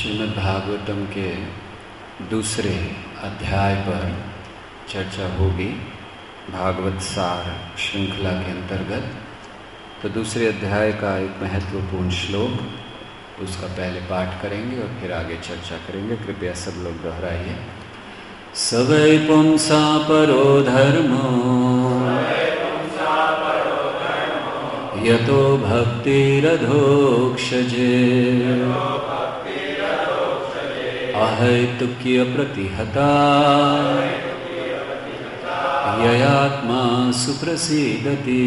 श्रीमद् भागवतम के दूसरे अध्याय पर चर्चा होगी। भागवत सार श्रृंखला के अंतर्गत तो दूसरे अध्याय का एक महत्वपूर्ण श्लोक, उसका पहले पाठ करेंगे और फिर आगे चर्चा करेंगे। कृपया सब लोग दोहराइए। स वै पुंसा परो धर्मो यतो भक्तिरधोक्षजे अहैतुक्य प्रतिहता ययात्मा सुप्रसीदति।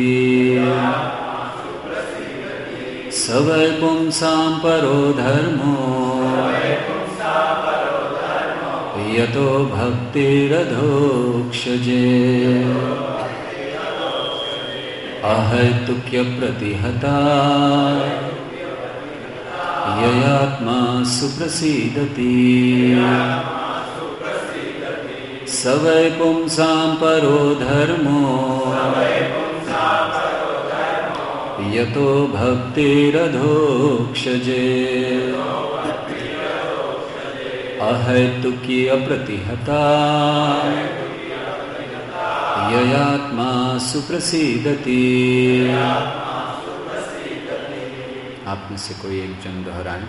स वै पुंसां परो धर्मो यतो भक्तिरधोक्षजे अहैतुक्य प्रतिहता ययात्मा सुप्रसीदति। स वै पुंसां परो धर्मो यतो भक्तिरधोक्षजे अहैतुक्य प्रतिहता ययात्मा सुप्रसीदति। आप में से कोई एक जन दोहराएं।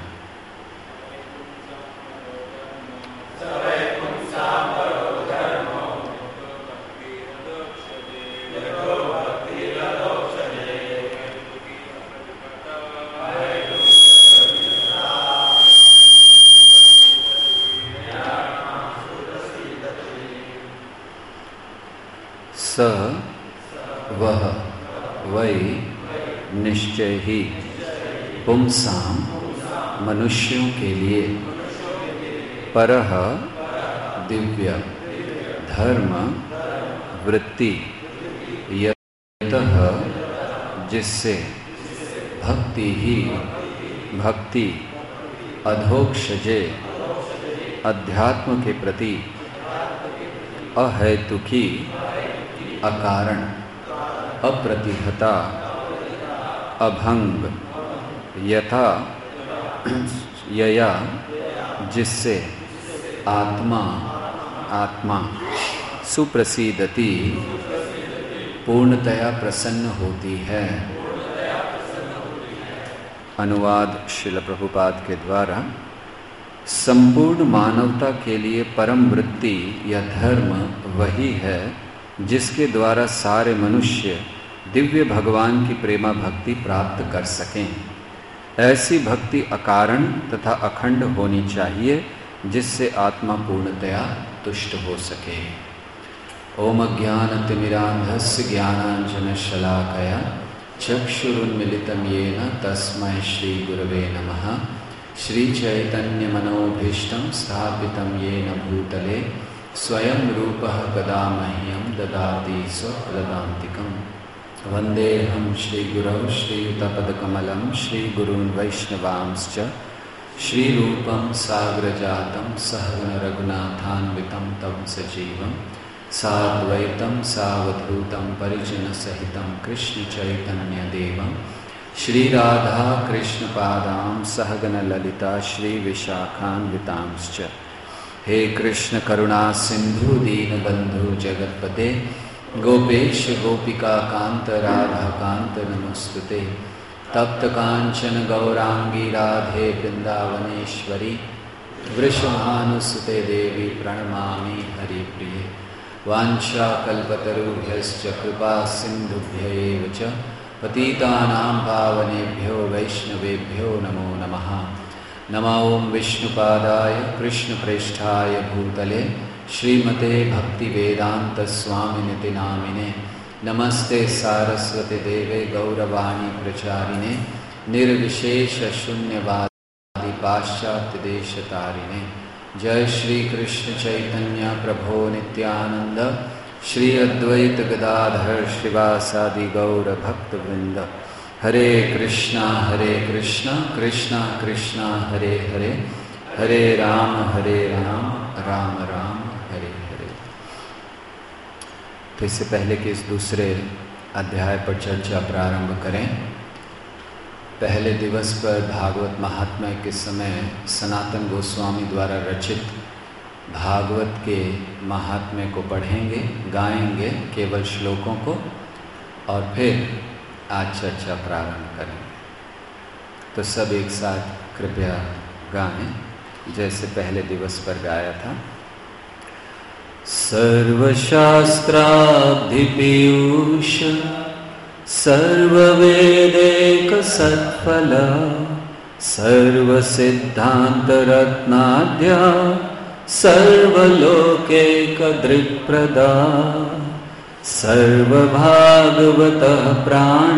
स वह वै निश्चय ही पुंसां मनुष्यों के लिए परः दिव्य धर्म वृत्ति यतः जिससे भक्ति ही भक्ति अधोक्षजे अध्यात्म के प्रति अहैतुकी अकारण अप्रतिहता अभंग यथा यया जिससे आत्मा आत्मा सुप्रसीदति पूर्णतया प्रसन्न होती है। अनुवाद श्रील प्रभुपाद के द्वारा। संपूर्ण मानवता के लिए परम वृत्ति या धर्म वही है जिसके द्वारा सारे मनुष्य दिव्य भगवान की प्रेमा भक्ति प्राप्त कर सकें। ऐसी भक्ति अकारण तथा अखंड होनी चाहिए जिससे आत्मा पूर्णतया तुष्ट हो सके। ओम अज्ञानतिमिरान्धस्य ज्ञानाञ्जनशलाकया चक्षुरुन्मिलितं येन तस्मै श्रीगुरवे नमः। श्रीचैतन्यमनोभीष्टं स्थापितं येन भूतले स्वयं रूपः कदा मह्यं ददाति स्वपदान्तिकम्। वन्देऽहं श्रीगुरौ श्रीयुतपदकमलं श्रीगुरून् वैष्णवांश्च श्रीरूपं साग्रजातं सहगण रघुनाथान्वितं तं सजीवं साद्वैतं सावधूतं परिजनसहितं कृष्णचैतन्यदेवं श्रीराधा कृष्णपादां सहगण ललिता श्रीविशाखान्वितांश्च। हे कृष्ण करुणा सिंधु दीनबंधु जगतपते गोपेश गोपिका कांत राधा कांत नमोस्तुते। तप्त कांचन गौरांगी राधे वृंदावनेश्वरी वृषभानुसुते देवी प्रणमामि हरिप्रिये। वाञ्छाकल्पतरुभ्यश्च कृपा सिन्धुभ्यैव च पतितानां पावनेभ्यो वैष्णवेभ्यो नमो नमः। नमो ओं विष्णुपादाय कृष्णप्रेष्ठाय भूतले श्रीमते भक्तिवेदान्तस्वामिनिति नामिने। नमस्ते सारस्वते देवे गौरवाणी प्रचारिणे निर्विशेष शून्यवादी पाश्चात्यदेशतारिणे। जय श्री कृष्ण चैतन्य प्रभो नित्यानंद श्री अद्वैत गदाधर श्रीवासादि गौर भक्तवृंद। हरे कृष्णा कृष्णा कृष्णा हरे हरे, हरे राम राम राम हरे हरे। तो इससे पहले कि इस दूसरे अध्याय पर चर्चा प्रारंभ करें, पहले दिवस पर भागवत महात्म्य के समय सनातन गोस्वामी द्वारा रचित भागवत के महात्म्य को पढ़ेंगे, गाएंगे केवल श्लोकों को, और फिर आज चर्चा प्रारंभ करेंगे। तो सब एक साथ कृपया गाएं जैसे पहले दिवस पर गाया था। सर्वशास्त्राब्धिपीयूष सर्ववेदैक सत्फल सर्वसिद्धान्तरत्नाद्या सर्वलोकैकदृक्प्रदा सर्वभागवतः प्राण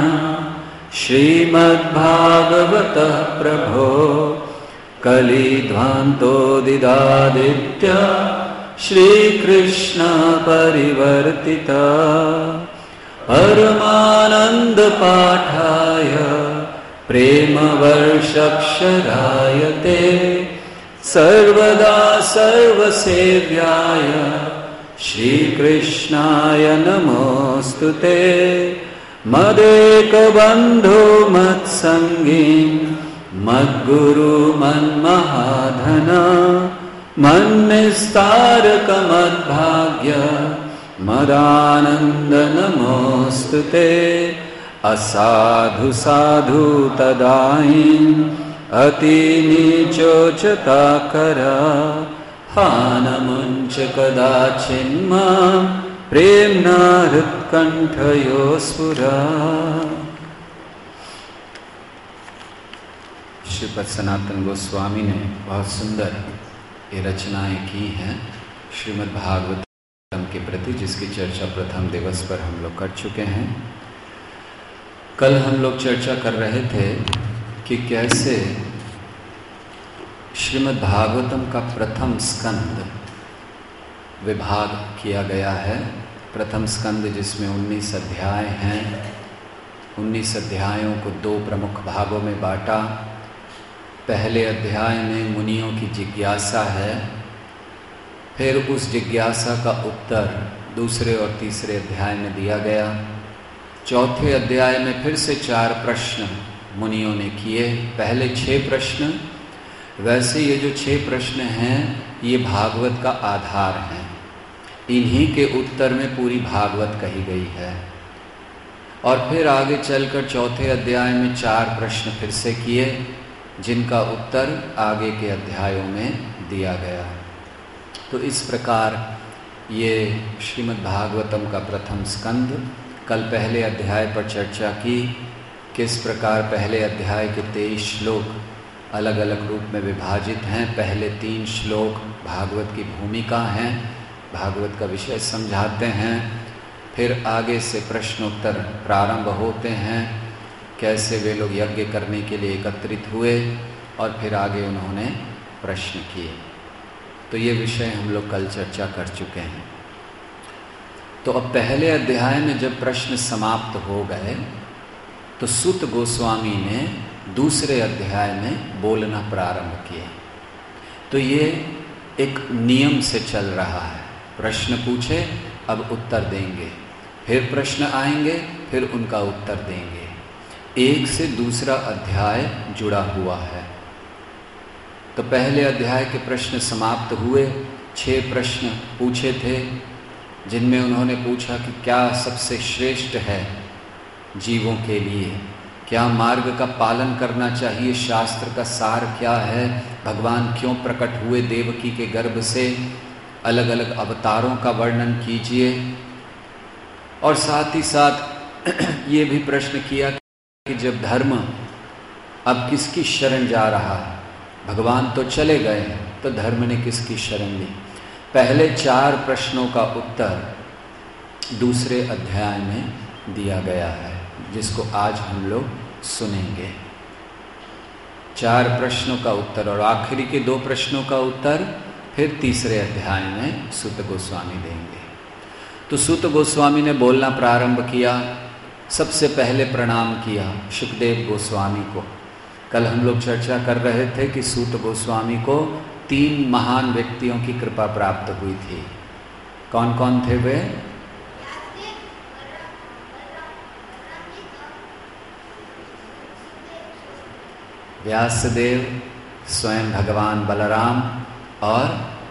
श्रीमद्भागवतः प्रभो कलिध्वान्तोदिदादित्य श्रीकृष्ण परिवर्तिता परमानन्दपाठाय प्रेमवर्षक्षराय ते सर्वदा सर्वसेव्याय श्रीकृष्णाय नमोऽस्तु ते। मदेकबन्धो मत्सङ्गी मद्गुरु मन्महाधन मन्निस्तारकमद्भाग्य मदानन्द नमोऽस्तु ते। असाधु साधु तदाहीन अतिनीचोचताकरा हानमुञ्च कदाचिन्मां प्रेम्णा हृत्कण्ठयो स्फुरा। श्रीपद सनातन गोस्वामी ने बहुत सुंदर ये रचनाएं की हैं श्रीमद् भागवतम के प्रति, जिसकी चर्चा प्रथम दिवस पर हम लोग कर चुके हैं। कल हम लोग चर्चा कर रहे थे कि कैसे श्रीमद् भागवतम का प्रथम स्कंद विभाग किया गया है। प्रथम स्कंद जिसमें 19 अध्याय हैं, 19 अध्यायों को दो प्रमुख भागों में बांटा। पहले अध्याय में मुनियों की जिज्ञासा है, फिर उस जिज्ञासा का उत्तर दूसरे और तीसरे अध्याय में दिया गया। चौथे अध्याय में फिर से 4 प्रश्न मुनियों ने किए, पहले 6 प्रश्न। वैसे ये जो 6 प्रश्न हैं ये भागवत का आधार हैं, इन्हीं के उत्तर में पूरी भागवत कही गई है। और फिर आगे चलकर चौथे अध्याय में 4 प्रश्न फिर से किए, जिनका उत्तर आगे के अध्यायों में दिया गया। तो इस प्रकार ये श्रीमद् भागवतम का प्रथम स्कंद। कल पहले अध्याय पर चर्चा की, किस प्रकार पहले अध्याय के 23 श्लोक अलग अलग रूप में विभाजित हैं। पहले 3 श्लोक भागवत की भूमिका हैं, भागवत का विषय समझाते हैं। फिर आगे से प्रश्नोत्तर प्रारंभ होते हैं, कैसे वे लोग यज्ञ करने के लिए एकत्रित हुए, और फिर आगे उन्होंने प्रश्न किए। तो ये विषय हम लोग कल चर्चा कर चुके हैं। तो अब पहले अध्याय में जब प्रश्न समाप्त हो गए तो सूत गोस्वामी ने दूसरे अध्याय में बोलना प्रारंभ किया। तो ये एक नियम से चल रहा है, प्रश्न पूछे अब उत्तर देंगे, फिर प्रश्न आएंगे फिर उनका उत्तर देंगे। एक से दूसरा अध्याय जुड़ा हुआ है। तो पहले अध्याय के प्रश्न समाप्त हुए, 6 प्रश्न पूछे थे, जिनमें उन्होंने पूछा कि क्या सबसे श्रेष्ठ है जीवों के लिए, क्या मार्ग का पालन करना चाहिए, शास्त्र का सार क्या है, भगवान क्यों प्रकट हुए देवकी के गर्भ से, अलग अलग अवतारों का वर्णन कीजिए। और साथ ही साथ ये भी प्रश्न किया कि जब धर्म अब किसकी शरण जा रहा है, भगवान तो चले गए तो धर्म ने किसकी शरण ली। पहले 4 प्रश्नों का उत्तर दूसरे अध्याय में दिया गया है, जिसको आज हम लोग सुनेंगे। 4 प्रश्नों का उत्तर और आखिरी के 2 प्रश्नों का उत्तर फिर तीसरे अध्याय में सूत गोस्वामी देंगे। तो सूत गोस्वामी ने बोलना प्रारंभ किया। सबसे पहले प्रणाम किया शुकदेव गोस्वामी को। कल हम लोग चर्चा कर रहे थे कि सूत गोस्वामी को 3 महान व्यक्तियों की कृपा प्राप्त हुई थी। कौन कौन थे वे? व्यासदेव, स्वयं भगवान बलराम और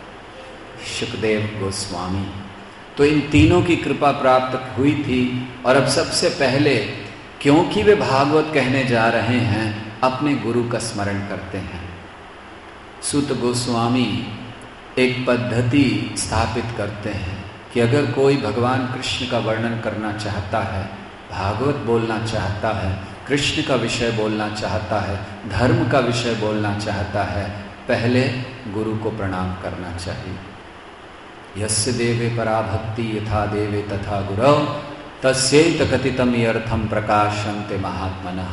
शुकदेव गोस्वामी। तो इन तीनों की कृपा प्राप्त हुई थी। और अब सबसे पहले, क्योंकि वे भागवत कहने जा रहे हैं, अपने गुरु का स्मरण करते हैं। सूत गोस्वामी एक पद्धति स्थापित करते हैं कि अगर कोई भगवान कृष्ण का वर्णन करना चाहता है, भागवत बोलना चाहता है, कृष्ण का विषय बोलना चाहता है, धर्म का विषय बोलना चाहता है, पहले गुरु को प्रणाम करना चाहिए। यस्य देवे पराभक्ति यथा देवे तथा गुरौ तस्यैत कथितम यर्थम प्रकाशन्ते महात्मनः।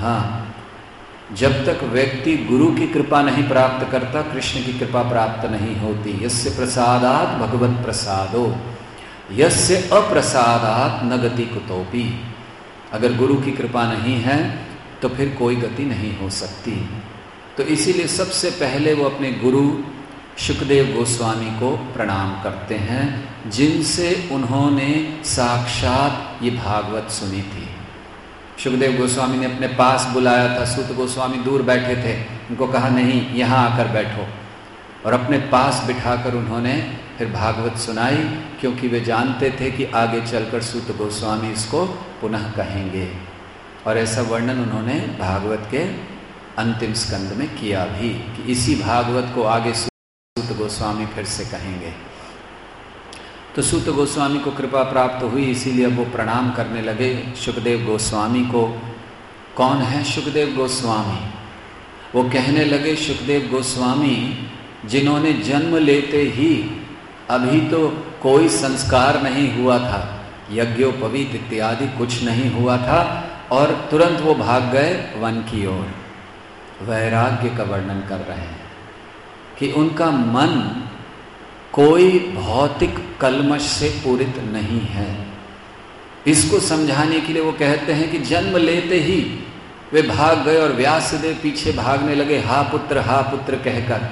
जब तक व्यक्ति गुरु की कृपा नहीं प्राप्त करता, कृष्ण की कृपा प्राप्त नहीं होती। यस्य प्रसादात् भगवत प्रसादो यस्य अप्रसादात् न गति कुतोपि। अगर गुरु की कृपा नहीं है तो फिर कोई गति नहीं हो सकती। तो इसीलिए सबसे पहले वो अपने गुरु शुकदेव गोस्वामी को प्रणाम करते हैं, जिनसे उन्होंने साक्षात ये भागवत सुनी थी। शुकदेव गोस्वामी ने अपने पास बुलाया था, सूत गोस्वामी दूर बैठे थे, उनको कहा नहीं, यहाँ आकर बैठो, और अपने पास बिठाकर उन्होंने फिर भागवत सुनाई, क्योंकि वे जानते थे कि आगे चलकर सूत गोस्वामी इसको पुनः कहेंगे। और ऐसा वर्णन उन्होंने भागवत के अंतिम स्कंद में किया भी, कि इसी भागवत को आगे सूत गोस्वामी फिर से कहेंगे। तो सूत गोस्वामी को कृपा प्राप्त हुई, इसीलिए अब वो प्रणाम करने लगे शुकदेव गोस्वामी को। कौन है शुकदेव गोस्वामी? वो कहने लगे, शुकदेव गोस्वामी जिन्होंने जन्म लेते ही, अभी तो कोई संस्कार नहीं हुआ था, यज्ञोपवीत इत्यादि कुछ नहीं हुआ था, और तुरंत वो भाग गए वन की ओर। वैराग्य का वर्णन कर रहे हैं कि उनका मन कोई भौतिक कलमश से पूरित नहीं है। इसको समझाने के लिए वो कहते हैं कि जन्म लेते ही वे भाग गए और व्यासदेव पीछे भागने लगे, हा पुत्र कहकर।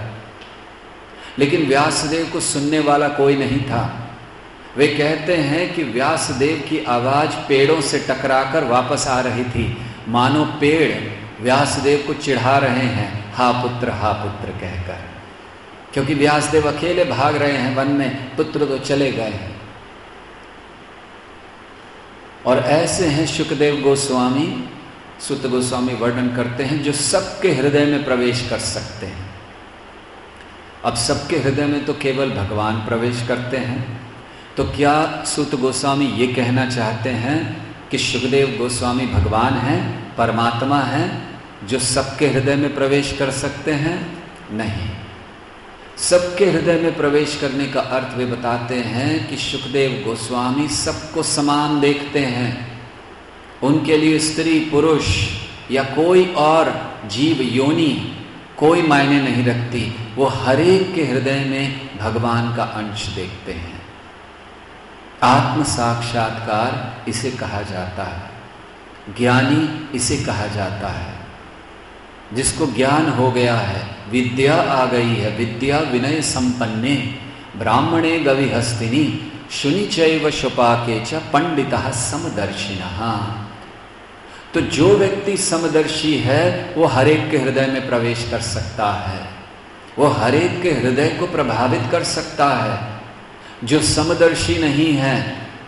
लेकिन व्यासदेव को सुनने वाला कोई नहीं था। वे कहते हैं कि व्यासदेव की आवाज पेड़ों से टकराकर वापस आ रही थी, मानो पेड़ व्यासदेव को चिढ़ा रहे हैं, हा पुत्र कहकर। क्योंकि व्यासदेव अकेले भाग रहे हैं वन में, पुत्र तो चले गए हैं। और ऐसे हैं शुकदेव गोस्वामी, सूत गोस्वामी वर्णन करते हैं, जो सबके हृदय में प्रवेश कर सकते हैं। अब सबके हृदय में तो केवल भगवान प्रवेश करते हैं। तो क्या सूत गोस्वामी ये कहना चाहते हैं कि शुकदेव गोस्वामी भगवान हैं, परमात्मा हैं, जो सबके हृदय में प्रवेश कर सकते हैं? नहीं। सबके हृदय में प्रवेश करने का अर्थ वे बताते हैं कि शुकदेव गोस्वामी सबको समान देखते हैं। उनके लिए स्त्री पुरुष या कोई और जीव योनि कोई मायने नहीं रखती। वो हरेक के हृदय में भगवान का अंश देखते हैं। आत्म साक्षात्कार इसे कहा जाता है, ज्ञानी इसे कहा जाता है। जिसको ज्ञान हो गया है, विद्या आ गई है, विद्या विनय संपन्ने ब्राह्मणे गविहस्तिनी शुनि चैव शुपाके च पंडितः समदर्शिनः। तो जो व्यक्ति समदर्शी है वो हरेक के हृदय में प्रवेश कर सकता है, वो हरेक के हृदय को प्रभावित कर सकता है। जो समदर्शी नहीं है,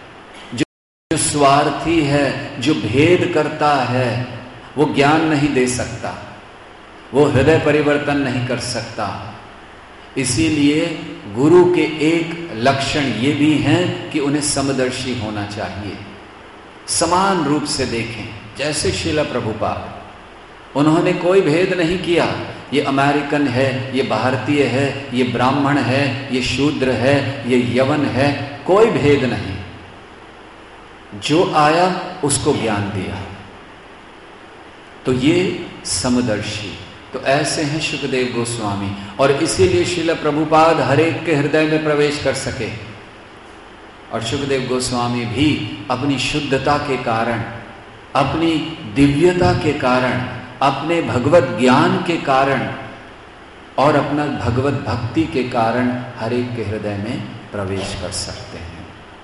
जो स्वार्थी है, जो भेद करता है, वो ज्ञान नहीं दे सकता, वो हृदय परिवर्तन नहीं कर सकता। इसीलिए गुरु के एक लक्षण ये भी हैं कि उन्हें समदर्शी होना चाहिए, समान रूप से देखें। जैसे श्रील प्रभुपाद, उन्होंने कोई भेद नहीं किया, ये अमेरिकन है, ये भारतीय है, ये ब्राह्मण है, ये शूद्र है, ये यवन है, कोई भेद नहीं। जो आया उसको ज्ञान दिया। तो ये समदर्शी, तो ऐसे हैं शुकदेव गोस्वामी। और इसीलिए श्रील प्रभुपाद हरेक के हृदय में प्रवेश कर सके। और शुकदेव गोस्वामी भी अपनी शुद्धता के कारण, अपनी दिव्यता के कारण, अपने भगवत ज्ञान के कारण और अपना भगवत भक्ति के कारण हरेक के हृदय में प्रवेश कर सकते हैं।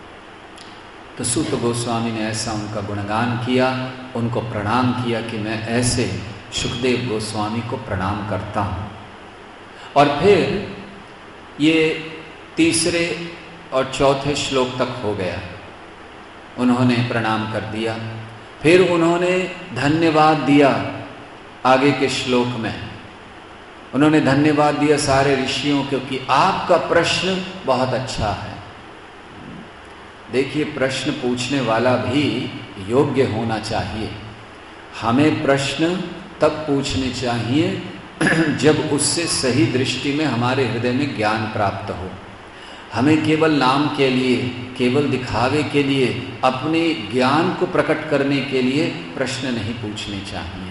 तो सूत गोस्वामी ने ऐसा उनका गुणगान किया, उनको प्रणाम किया कि मैं ऐसे सुखदेव गोस्वामी को प्रणाम करता हूँ। और फिर ये तीसरे और चौथे श्लोक तक हो गया, उन्होंने प्रणाम कर दिया। फिर उन्होंने धन्यवाद दिया। आगे के श्लोक में उन्होंने धन्यवाद दिया सारे ऋषियों को कि आपका प्रश्न बहुत अच्छा है। देखिए, प्रश्न पूछने वाला भी योग्य होना चाहिए। हमें प्रश्न तब पूछने चाहिए जब उससे सही दृष्टि में हमारे हृदय में ज्ञान प्राप्त हो। हमें केवल नाम के लिए, केवल दिखावे के लिए, अपने ज्ञान को प्रकट करने के लिए प्रश्न नहीं पूछने चाहिए।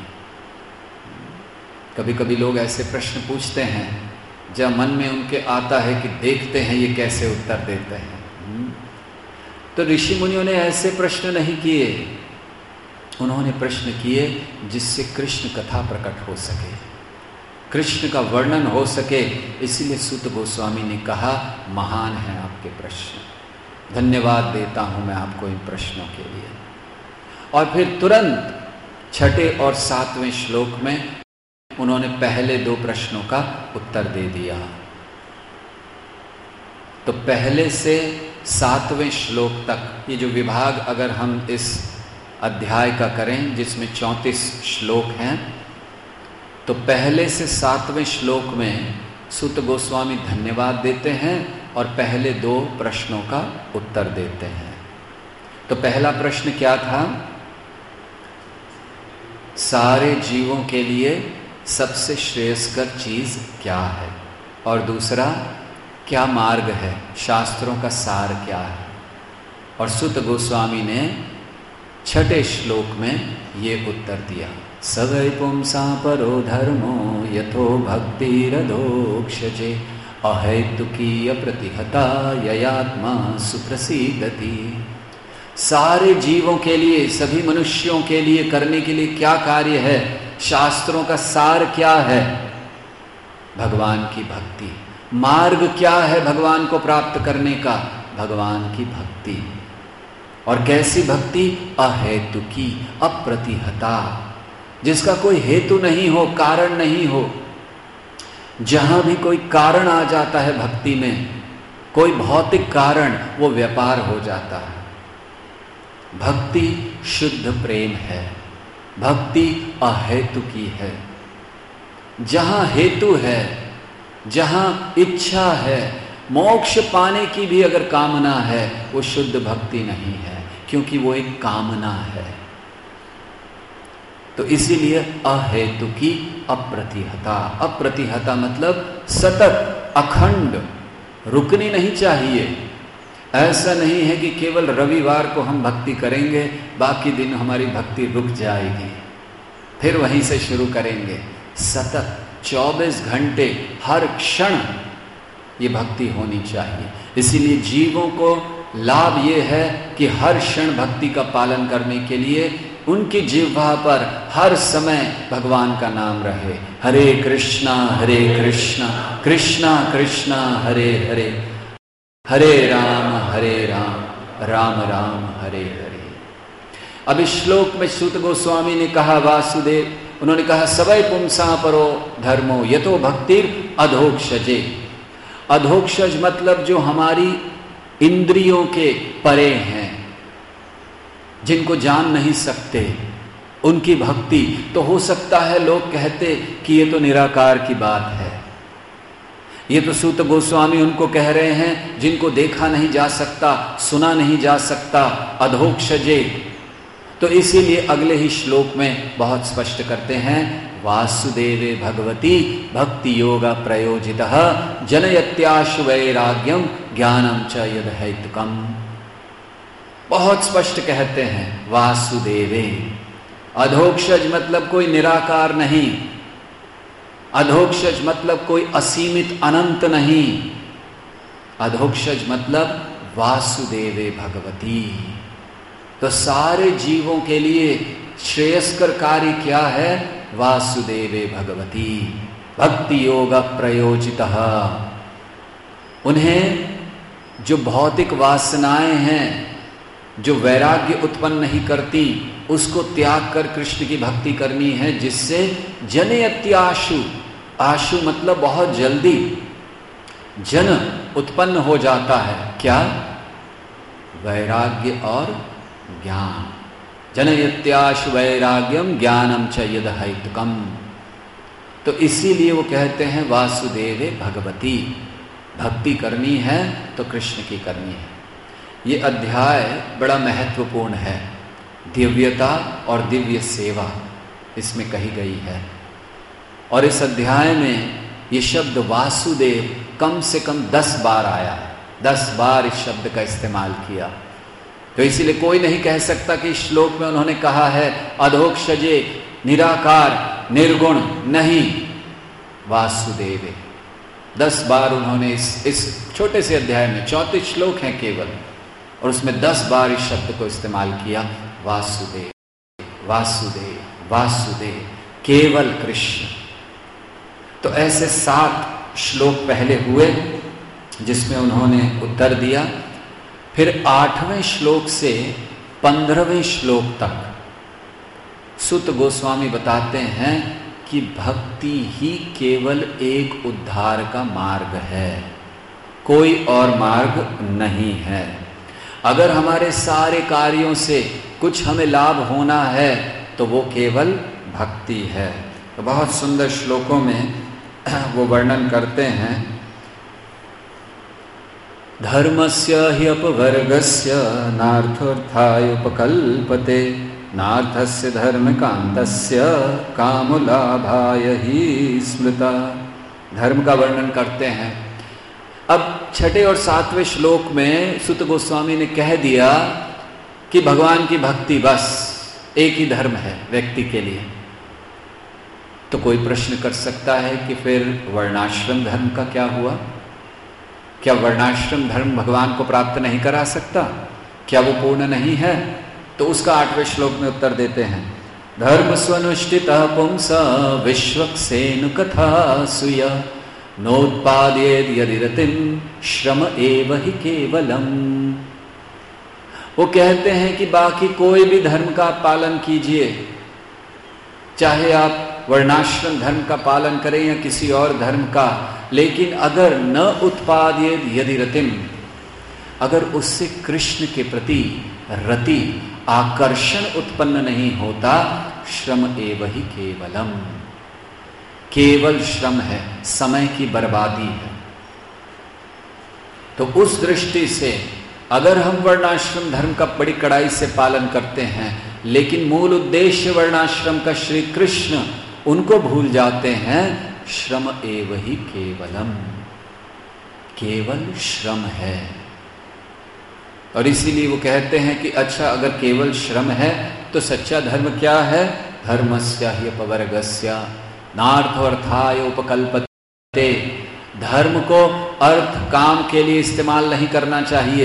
कभी कभी लोग ऐसे प्रश्न पूछते हैं जब मन में उनके आता है कि देखते हैं ये कैसे उत्तर देते हैं। तो ऋषि मुनियों ने ऐसे प्रश्न नहीं किए, उन्होंने प्रश्न किए जिससे कृष्ण कथा प्रकट हो सके, कृष्ण का वर्णन हो सके। इसीलिए सूत गोस्वामी ने कहा, महान है आपके प्रश्न, धन्यवाद देता हूं मैं आपको इन प्रश्नों के लिए। और फिर तुरंत छठे और सातवें श्लोक में उन्होंने पहले दो प्रश्नों का उत्तर दे दिया। तो पहले से सातवें श्लोक तक ये जो विभाग अगर हम इस अध्याय का करें जिसमें 34 श्लोक हैं, तो पहले से सातवें श्लोक में सूत गोस्वामी धन्यवाद देते हैं और पहले दो प्रश्नों का उत्तर देते हैं। तो पहला प्रश्न क्या था? सारे जीवों के लिए सबसे श्रेयस्कर चीज क्या है? और दूसरा, क्या मार्ग है, शास्त्रों का सार क्या है? और सूत गोस्वामी ने छठे श्लोक में ये उत्तर दिया, सवै पुंसा परो धर्मो यथो भक्तिरधोक्षजे अहैतुकीय प्रतिहता ययात्मा सुप्रसीदति। सारे जीवों के लिए, सभी मनुष्यों के लिए करने के लिए क्या कार्य है, शास्त्रों का सार क्या है? भगवान की भक्ति। मार्ग क्या है भगवान को प्राप्त करने का? भगवान की भक्ति। और कैसी भक्ति? अहेतुकी, अप्रतिहता, जिसका कोई हेतु नहीं हो, कारण नहीं हो। जहां भी कोई कारण आ जाता है भक्ति में, कोई भौतिक कारण, वो व्यापार हो जाता है। भक्ति शुद्ध प्रेम है, भक्ति अहेतुकी है। जहां हेतु है, जहां इच्छा है, मोक्ष पाने की भी अगर कामना है, वो शुद्ध भक्ति नहीं है, क्योंकि वो एक कामना है। तो इसीलिए अहेतुकी अप्रतिहता। अप्रतिहता मतलब सतत, अखंड, रुकनी नहीं चाहिए। ऐसा नहीं है कि केवल रविवार को हम भक्ति करेंगे, बाकी दिन हमारी भक्ति रुक जाएगी, फिर वहीं से शुरू करेंगे। सतत 24 घंटे, हर क्षण ये भक्ति होनी चाहिए। इसीलिए जीवों को लाभ ये है कि हर क्षण भक्ति का पालन करने के लिए उनकी जिह्वा पर हर समय भगवान का नाम रहे। हरे कृष्णा कृष्णा कृष्णा हरे हरे, हरे राम राम राम हरे हरे। अब इस श्लोक में सूत गोस्वामी ने कहा, वासुदेव, उन्होंने कहा सवै पुंसा परो धर्मो यतो भक्तिर अधोक्षजे। अधोक्षज मतलब जो हमारी इंद्रियों के परे हैं, जिनको जान नहीं सकते, उनकी भक्ति। तो हो सकता है लोग कहते कि ये तो निराकार की बात है, ये तो सूत गोस्वामी उनको कह रहे हैं जिनको देखा नहीं जा सकता, सुना नहीं जा सकता, अधोक्षजे। तो इसीलिए अगले ही श्लोक में बहुत स्पष्ट करते हैं, वासुदेवे भगवती भक्ति योगा प्रयोजितः जनयत्याशु वैराग्यम ज्ञानम च यदहैतुकम। बहुत स्पष्ट कहते हैं वासुदेवे। अधोक्षज मतलब कोई निराकार नहीं, अधोक्षज मतलब कोई असीमित अनंत नहीं, अधोक्षज मतलब वासुदेवे भगवती। तो सारे जीवों के लिए श्रेयस्कर कार्य क्या है? वासुदेवे भगवती भक्ति योग प्रयोजितः। उन्हें जो भौतिक वासनाएं हैं जो वैराग्य उत्पन्न नहीं करती, उसको त्याग कर कृष्ण की भक्ति करनी है, जिससे जनयति आशु, आशु मतलब बहुत जल्दी जन उत्पन्न हो जाता है। क्या? वैराग्य और ज्ञान। जनयत्याशु वैराग्यम ज्ञानम च यदहैतुकम। तो इसीलिए वो कहते हैं वासुदेवे भगवती, भक्ति करनी है तो कृष्ण की करनी है। ये अध्याय बड़ा महत्वपूर्ण है, दिव्यता और दिव्य सेवा इसमें कही गई है। और इस अध्याय में ये शब्द वासुदेव कम से कम 10 बार आया है, 10 बार इस शब्द का इस्तेमाल किया। तो इसीलिए कोई नहीं कह सकता कि इस श्लोक में उन्होंने कहा है अधोक्षजे, निराकार, निर्गुण। नहीं, वासुदेवे 10 बार उन्होंने इस छोटे से अध्याय में 34 श्लोक हैं केवल, और उसमें 10 बार इस शब्द को इस्तेमाल किया, वासुदेव वासुदेव वासुदेव, केवल कृष्ण। तो ऐसे 7 श्लोक पहले हुए जिसमें उन्होंने उत्तर दिया। फिर 8वें श्लोक से 15वें श्लोक तक सुत गोस्वामी बताते हैं कि भक्ति ही केवल एक उद्धार का मार्ग है, कोई और मार्ग नहीं है। अगर हमारे सारे कार्यों से कुछ हमें लाभ होना है तो वो केवल भक्ति है। तो बहुत सुंदर श्लोकों में वो वर्णन करते हैं, धर्मस्य हि अपवर्गस्य नार्थाय उपकल्पते, नार्थस्य धर्मकान्तस्य कामलाभाय ही स्मृता। धर्म का वर्णन करते हैं। अब 6 और 7वें श्लोक में सुत गोस्वामी ने कह दिया कि भगवान की भक्ति बस एक ही धर्म है व्यक्ति के लिए। तो कोई प्रश्न कर सकता है कि फिर वर्णाश्रम धर्म का क्या हुआ? क्या वर्णाश्रम धर्म भगवान को प्राप्त नहीं करा सकता? क्या वो पूर्ण नहीं है? तो उसका 8वें श्लोक में उत्तर देते हैं, धर्म स्वनुष्ठितः पुंस विश्वक्सेनु कथा सुय नोत्पाद्येद यदि रतिम श्रम एव हि केवलम। वो कहते हैं कि बाकी कोई भी धर्म का पालन कीजिए, चाहे आप वर्णाश्रम धर्म का पालन करें या किसी और धर्म का, लेकिन अगर न उत्पाद्येद यदि रतिम, अगर उससे कृष्ण के प्रति रति आकर्षण उत्पन्न नहीं होता, श्रम एव हि केवलम, केवल श्रम है, समय की बर्बादी है। तो उस दृष्टि से अगर हम वर्णाश्रम धर्म का बड़ी कड़ाई से पालन करते हैं, लेकिन मूल उद्देश्य वर्णाश्रम का श्री कृष्ण, उनको भूल जाते हैं, श्रम एव हि केवलम, केवल श्रम है। और इसीलिए वो कहते हैं कि अच्छा, अगर केवल श्रम है तो सच्चा धर्म क्या है? धर्मस्य हि अपवर्गस्य नार्थाय उपकल्पते। धर्म को अर्थ काम के लिए इस्तेमाल नहीं करना चाहिए।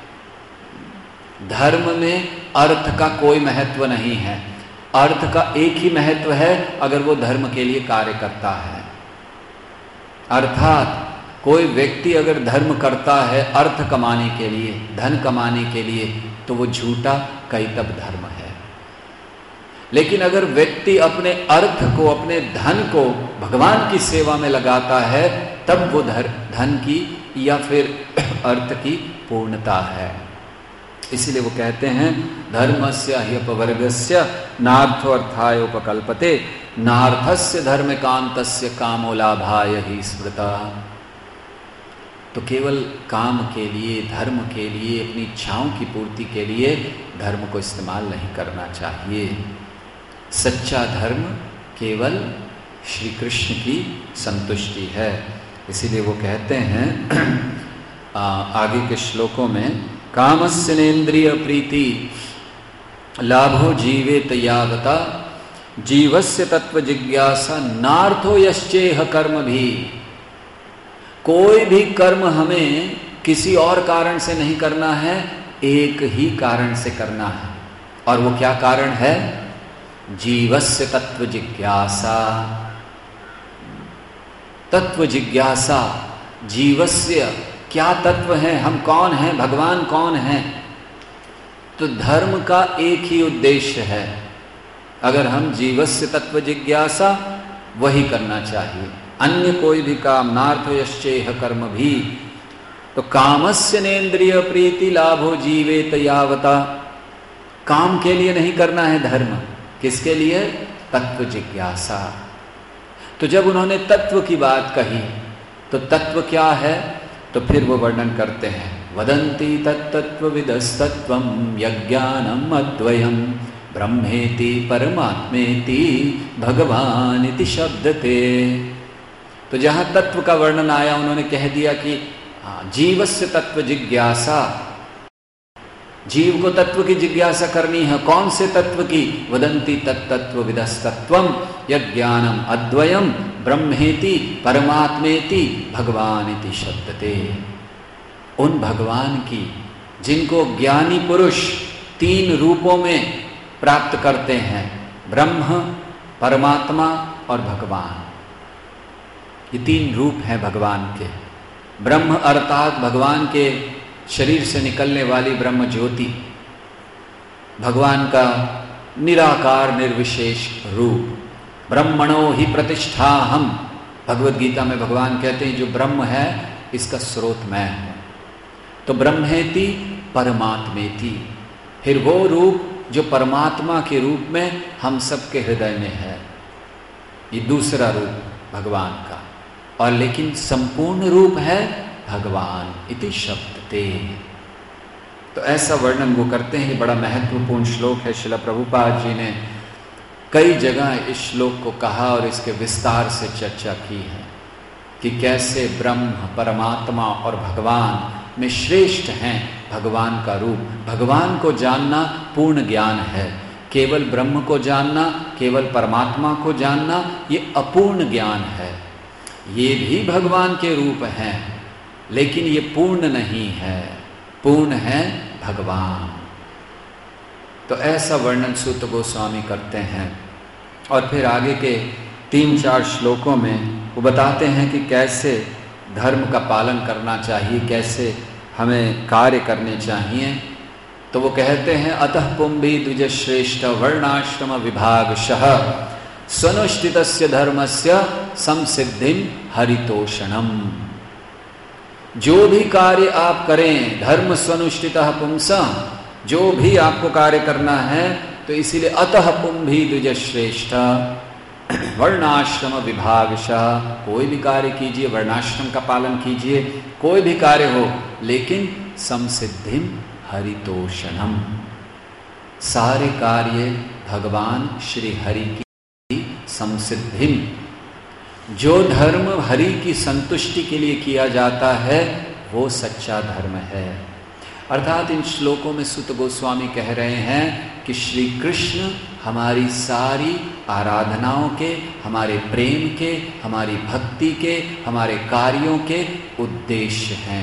धर्म में अर्थ का कोई महत्व नहीं है। अर्थ का एक ही महत्व है अगर वो धर्म के लिए कार्य करता है। अर्थात कोई व्यक्ति अगर धर्म करता है अर्थ कमाने के लिए, धन कमाने के लिए, तो वो झूठा कैतव धर्म है। लेकिन अगर व्यक्ति अपने अर्थ को, अपने धन को भगवान की सेवा में लगाता है, तब वो धन की या फिर अर्थ की पूर्णता है। इसीलिए वो कहते हैं, धर्मस्य हि अपवर्गस्य नार्थो अर्थाय उपकल्पते, नार्थस्य धर्मकान्तस्य कामोलाभाय हि स्मृता। तो केवल काम के लिए, धर्म के लिए, अपनी इच्छाओं की पूर्ति के लिए धर्म को इस्तेमाल नहीं करना चाहिए। सच्चा धर्म केवल श्री कृष्ण की संतुष्टि है। इसीलिए वो कहते हैं आगे के श्लोकों में, कामस्य नेन्द्रिय प्रीति लाभो जीवेत यावता, जीवस्य तत्व जिज्ञासा नार्थो यश्चेह कर्म भी। कोई भी कर्म हमें किसी और कारण से नहीं करना है, एक ही कारण से करना है। और वो क्या कारण है? जीवस्य तत्व जिज्ञासा। तत्व जिज्ञासा, जीवस्य क्या तत्व है, हम कौन हैं, भगवान कौन है। तो धर्म का एक ही उद्देश्य है, अगर हम जीवस्य तत्व जिज्ञासा वही करना चाहिए। अन्य कोई भी काम नार्थ यश्चेह कर्म भी, तो कामस्य नेन्द्रिय प्रीति लाभो जीवेत यावता, काम के लिए नहीं करना है धर्म, किसके लिए? तत्व जिज्ञासा। तो जब उन्होंने तत्व की बात कही तो तत्व क्या है, तो फिर वो वर्णन करते हैं, वदन्ति तत्तत्त्वविदस्तत्त्वं यज्ञानम् अद्वयं ब्रह्मेति परमात्मेति भगवानिति शब्दते। तो जहां तत्व का वर्णन आया उन्होंने कह दिया कि जीवस्य तत्व जिज्ञासा, जीव को तत्व की जिज्ञासा करनी है। कौन से तत्व की? वदन्ति तत्तत्त्वविदस्तत्त्वं यज्ञानम् अद्वयं ब्रह्मेति परमात्मेति भगवानिति शब्दते। उन भगवान की जिनको ज्ञानी पुरुष तीन रूपों में प्राप्त करते हैं, ब्रह्म, परमात्मा और भगवान। ये तीन रूप हैं भगवान के। ब्रह्म अर्थात भगवान के शरीर से निकलने वाली ब्रह्म ज्योति, भगवान का निराकार निर्विशेष रूप। ब्रह्मणो ही प्रतिष्ठा हम, भगवद गीता में भगवान कहते हैं जो ब्रह्म है इसका स्रोत मैं हूं। तो ब्रह्मेति परमात्मेति, फिर वो रूप जो परमात्मा के रूप में हम सबके हृदय में है, ये दूसरा रूप भगवान का। और लेकिन संपूर्ण रूप है भगवान इति शब्दते। तो ऐसा वर्णन वो करते हैं। बड़ा महत्वपूर्ण श्लोक है। श्रील प्रभुपाद जी ने कई जगह इस श्लोक को कहा और इसके विस्तार से चर्चा की है कि कैसे ब्रह्म, परमात्मा और भगवान में श्रेष्ठ हैं भगवान का रूप। भगवान को जानना पूर्ण ज्ञान है, केवल ब्रह्म को जानना, केवल परमात्मा को जानना ये अपूर्ण ज्ञान है। ये भी भगवान के रूप हैं लेकिन ये पूर्ण नहीं है, पूर्ण है भगवान। तो ऐसा वर्णन सूत गोस्वामी करते हैं। और फिर आगे के 3-4 श्लोकों में वो बताते हैं कि कैसे धर्म का पालन करना चाहिए, कैसे हमें कार्य करने चाहिए। तो वो कहते हैं, अतः पुंभी द्विज श्रेष्ठ वर्णाश्रम विभागशः स्वनुष्ठितस्य धर्मस्य संसिद्धिं हरितोषणम्। जो भी कार्य आप करें, धर्म स्वनुष्ठितः पुंसः, जो भी आपको कार्य करना है, तो इसीलिए अतः पुंभी द्विज श्रेष्ठ वर्णाश्रम विभागशः, कोई भी कार्य कीजिए, वर्णाश्रम का पालन कीजिए, कोई भी कार्य हो, लेकिन संसिद्धिं हरितोषणम्, सारे कार्य भगवान श्री हरि की संसिद्धिं, जो धर्म हरि की संतुष्टि के लिए किया जाता है वो सच्चा धर्म है। अर्थात इन श्लोकों में सूत गोस्वामी कह रहे हैं कि श्री कृष्ण हमारी सारी आराधनाओं के, हमारे प्रेम के, हमारी भक्ति के, हमारे कार्यों के उद्देश्य हैं।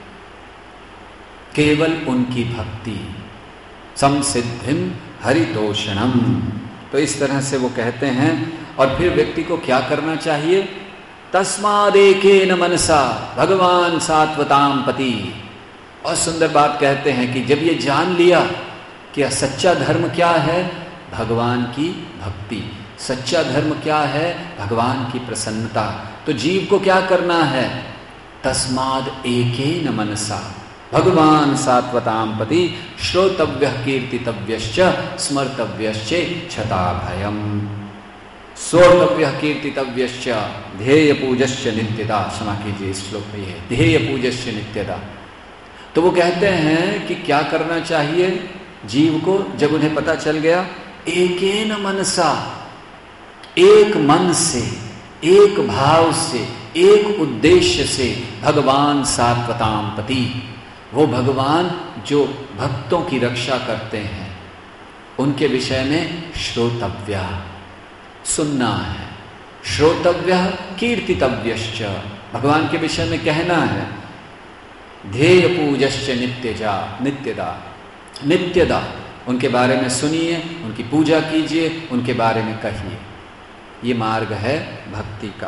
केवल उनकी भक्ति, संसिद्धिं हरितोषणम्। तो इस तरह से वो कहते हैं। और फिर व्यक्ति को क्या करना चाहिए? तस्मादेकेन मनसा भगवान सात्वतां पति। और सुंदर बात कहते हैं कि जब ये जान लिया कि सच्चा धर्म क्या है, भगवान की भक्ति, सच्चा धर्म क्या है, भगवान की प्रसन्नता, तो जीव को क्या करना है? तस्माद एकेन मनसा भगवान सात्वतां पति श्रोतव्यः कीर्तितव्यश्च स्मर्तव्यश्च क्षताभयम्। श्रोतव्यः कीर्तितव्यश्च ध्येय पूजश्च नित्यता। क्षमा कीजिए, इस श्लोक में है ध्येय पूजश्च नित्यता। तो वो कहते हैं कि क्या करना चाहिए जीव को जब उन्हें पता चल गया? एकेन मनसा, एक मन से, एक भाव से, एक उद्देश्य से भगवान सात्वतां पति, वो भगवान जो भक्तों की रक्षा करते हैं उनके विषय में श्रोतव्य, सुनना है। श्रोतव्य कीर्तितव्यश्च, भगवान के विषय में कहना है। ध्येय पूजश्च नित्यजा, नित्यदा, नित्यदा उनके बारे में सुनिए, उनकी पूजा कीजिए, उनके बारे में कहिए। ये मार्ग है भक्ति का।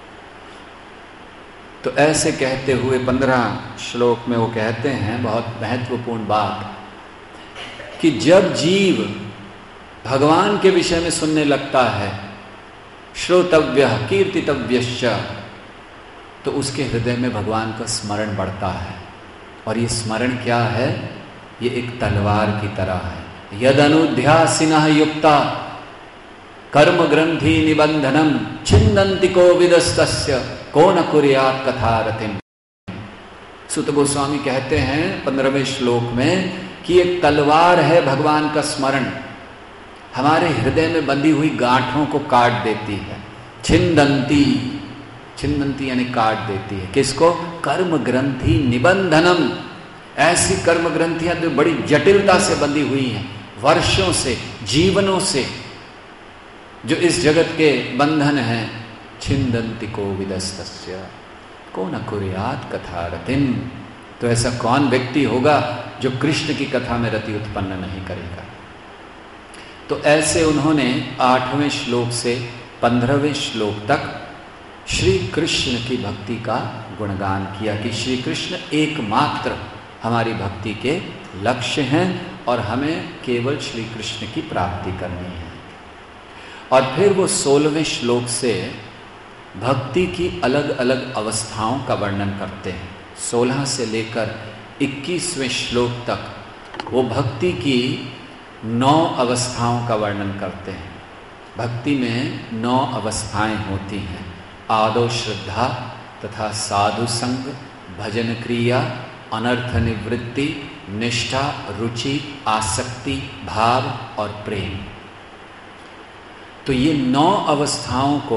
तो ऐसे कहते हुए 15 श्लोक में वो कहते हैं बहुत महत्वपूर्ण बात कि जब जीव भगवान के विषय में सुनने लगता है, श्रोतव्य कीर्तितव्यश्च, तो उसके हृदय में भगवान का स्मरण बढ़ता है। और ये स्मरण क्या है? ये एक तलवार की तरह है। यदनुध्यासिनः युक्ता कर्म ग्रंथि निबंधनम छिन्दन्ति कोविदस्तस्य को न कुर्यात् कथारतिम। सुत गोस्वामी कहते हैं 15वें श्लोक में कि एक तलवार है भगवान का स्मरण, हमारे हृदय में बंधी हुई गांठों को काट देती है। छिन्दन्ति, छिन्दन्ति यानी काट देती है। किसको? कर्म ग्रंथि निबंधनम। ऐसी कर्म ग्रंथियां जो बड़ी जटिलता से बंधी हुई हैं, वर्षों से, जीवनों से, जो इस जगत के बंधन हैं। छिन्दन्ति कोविदस्तस्य को न कुर्यात् कथारतिम। तो ऐसा कौन व्यक्ति होगा जो कृष्ण की कथा में रति उत्पन्न नहीं करेगा? तो ऐसे उन्होंने 8वें श्लोक से 15वें श्लोक तक श्री कृष्ण की भक्ति का गुणगान किया कि श्री कृष्ण एकमात्र हमारी भक्ति के लक्ष्य हैं और हमें केवल श्री कृष्ण की प्राप्ति करनी है। और फिर वो 16वें श्लोक से भक्ति की अलग अलग अवस्थाओं का वर्णन करते हैं। 16 से लेकर 21वें श्लोक तक वो भक्ति की 9 अवस्थाओं का वर्णन करते हैं। भक्ति में 9 अवस्थाएं होती हैं। आदौ श्रद्धा तथा साधु संग, भजन क्रिया, अनर्थ निवृत्ति, निष्ठा, रुचि, आसक्ति, भाव और प्रेम। तो ये 9 अवस्थाओं को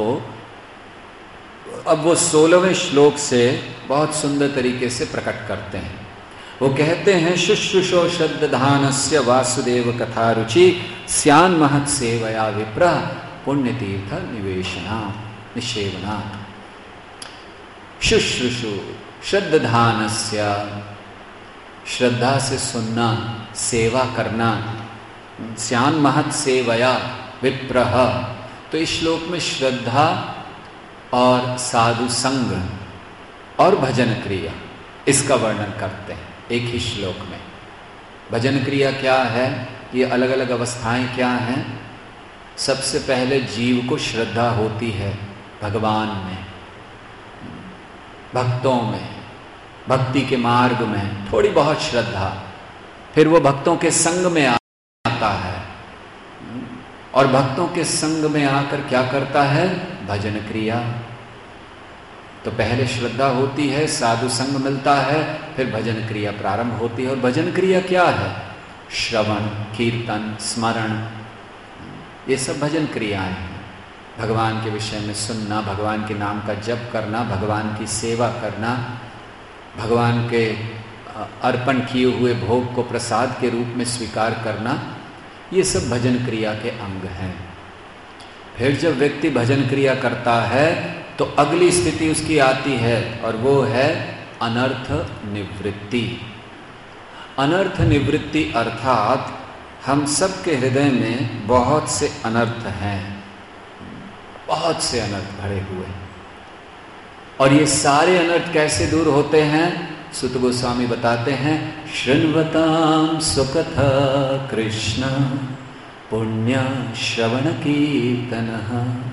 अब वो 16वें श्लोक से बहुत सुंदर तरीके से प्रकट करते हैं। वो कहते हैं शुश्रूषो श्रद्धानस्य वासुदेव कथा रुचि स्यान् महत् सेवया विप्रः पुण्यतीर्थ निषेवनात्। शुश्रूषु श्रद्धानस्य, श्रद्धा से सुनना, सेवा करना, स्यान् महत् सेवया विप्रः। तो इस श्लोक में श्रद्धा और साधु संग और भजन क्रिया, इसका वर्णन करते हैं एक ही श्लोक में। भजन क्रिया क्या है, ये अलग अलग अवस्थाएं क्या हैं? सबसे पहले जीव को श्रद्धा होती है भगवान में, भक्तों में, भक्ति के मार्ग में थोड़ी बहुत श्रद्धा। फिर वो भक्तों के संग में आता है और भक्तों के संग में आकर क्या करता है? भजन क्रिया। तो पहले श्रद्धा होती है, साधु संग मिलता है, फिर भजन क्रिया प्रारंभ होती है। और भजन क्रिया क्या है? श्रवण, कीर्तन, स्मरण, ये सब भजन क्रियाएं हैं। भगवान के विषय में सुनना, भगवान के नाम का जप करना, भगवान की सेवा करना, भगवान के अर्पण किए हुए भोग को प्रसाद के रूप में स्वीकार करना, ये सब भजन क्रिया के अंग हैं। फिर जब व्यक्ति भजन क्रिया करता है तो अगली स्थिति उसकी आती है और वो है अनर्थ निवृत्ति। अनर्थ निवृत्ति अर्थात हम सबके हृदय में बहुत से अनर्थ हैं, बहुत से अनर्थ भरे हुए। और ये सारे अनर्थ कैसे दूर होते हैं? सुत गोस्वामी बताते हैं, शृण्वतां सुकथा कृष्ण पुण्य श्रवण कीर्तनः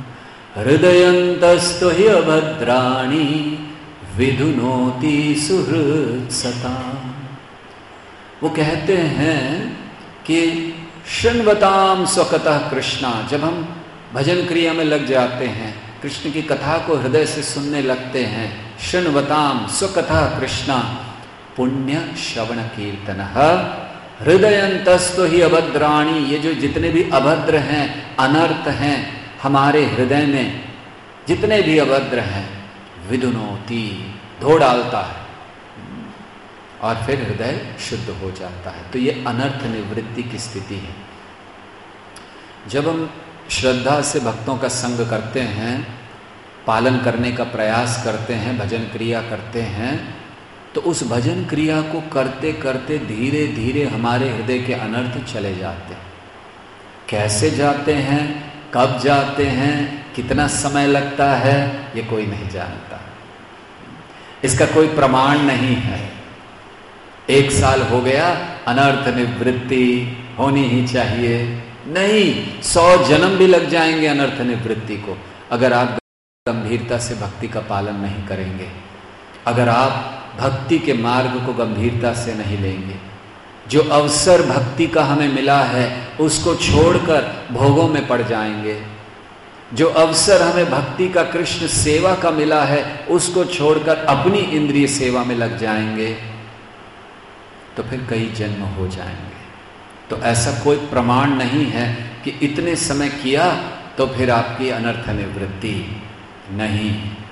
हृदयन्तस्तु हि अभद्राणि विधुनोति सुहृत्सता। वो कहते हैं कि शृण्वतां स्वकतः कृष्णा, जब हम भजन क्रिया में लग जाते हैं, कृष्ण की कथा को हृदय से सुनने लगते हैं, शृण्वतां स्वकतः कृष्णा पुण्य श्रवण कीर्तनः हृदयन्तस्तु हि अभद्राणि। ये जो जितने भी अभद्र हैं, अनर्थ हैं हमारे हृदय में, जितने भी अभद्र हैं, विधुनोति, धो डालता है और फिर हृदय शुद्ध हो जाता है। तो ये अनर्थ निवृत्ति की स्थिति है। जब हम श्रद्धा से भक्तों का संग करते हैं, पालन करने का प्रयास करते हैं, भजन क्रिया करते हैं, तो उस भजन क्रिया को करते करते धीरे धीरे हमारे हृदय के अनर्थ चले जाते हैं। कैसे जाते हैं, कब जाते हैं, कितना समय लगता है, ये कोई नहीं जानता। इसका कोई प्रमाण नहीं है। 1 साल हो गया, अनर्थ निवृत्ति होनी ही चाहिए। नहीं, 100 जन्म भी लग जाएंगे अनर्थ निवृत्ति को, अगर आप गंभीरता से भक्ति का पालन नहीं करेंगे, अगर आप भक्ति के मार्ग को गंभीरता से नहीं लेंगे। जो अवसर भक्ति का हमें मिला है उसको छोड़कर भोगों में पड़ जाएंगे। जो अवसर हमें भक्ति का, कृष्ण सेवा का मिला है उसको छोड़कर अपनी इंद्रिय सेवा में लग जाएंगे, तो फिर कई जन्म हो जाएंगे। तो ऐसा कोई प्रमाण नहीं है कि इतने समय किया तो फिर आपकी अनर्थ निवृत्ति नहीं।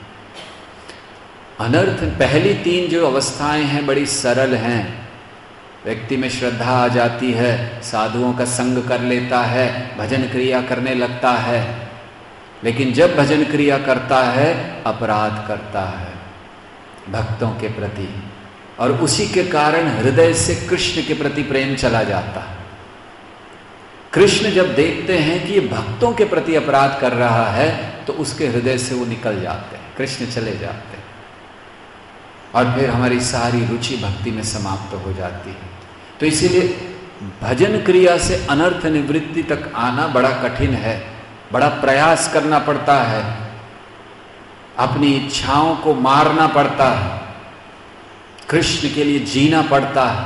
अनर्थ, पहली 3 जो अवस्थाएं हैं बड़ी सरल हैं। व्यक्ति में श्रद्धा आ जाती है, साधुओं का संग कर लेता है, भजन क्रिया करने लगता है, लेकिन जब भजन क्रिया करता है अपराध करता है भक्तों के प्रति, और उसी के कारण हृदय से कृष्ण के प्रति प्रेम चला जाता है। कृष्ण जब देखते हैं कि ये भक्तों के प्रति अपराध कर रहा है तो उसके हृदय से वो निकल जाते हैं, कृष्ण चले जाते हैं, और फिर हमारी सारी रुचि भक्ति में समाप्त हो जाती है। तो इसीलिए भजन क्रिया से अनर्थ निवृत्ति तक आना बड़ा कठिन है, बड़ा प्रयास करना पड़ता है, अपनी इच्छाओं को मारना पड़ता है, कृष्ण के लिए जीना पड़ता है,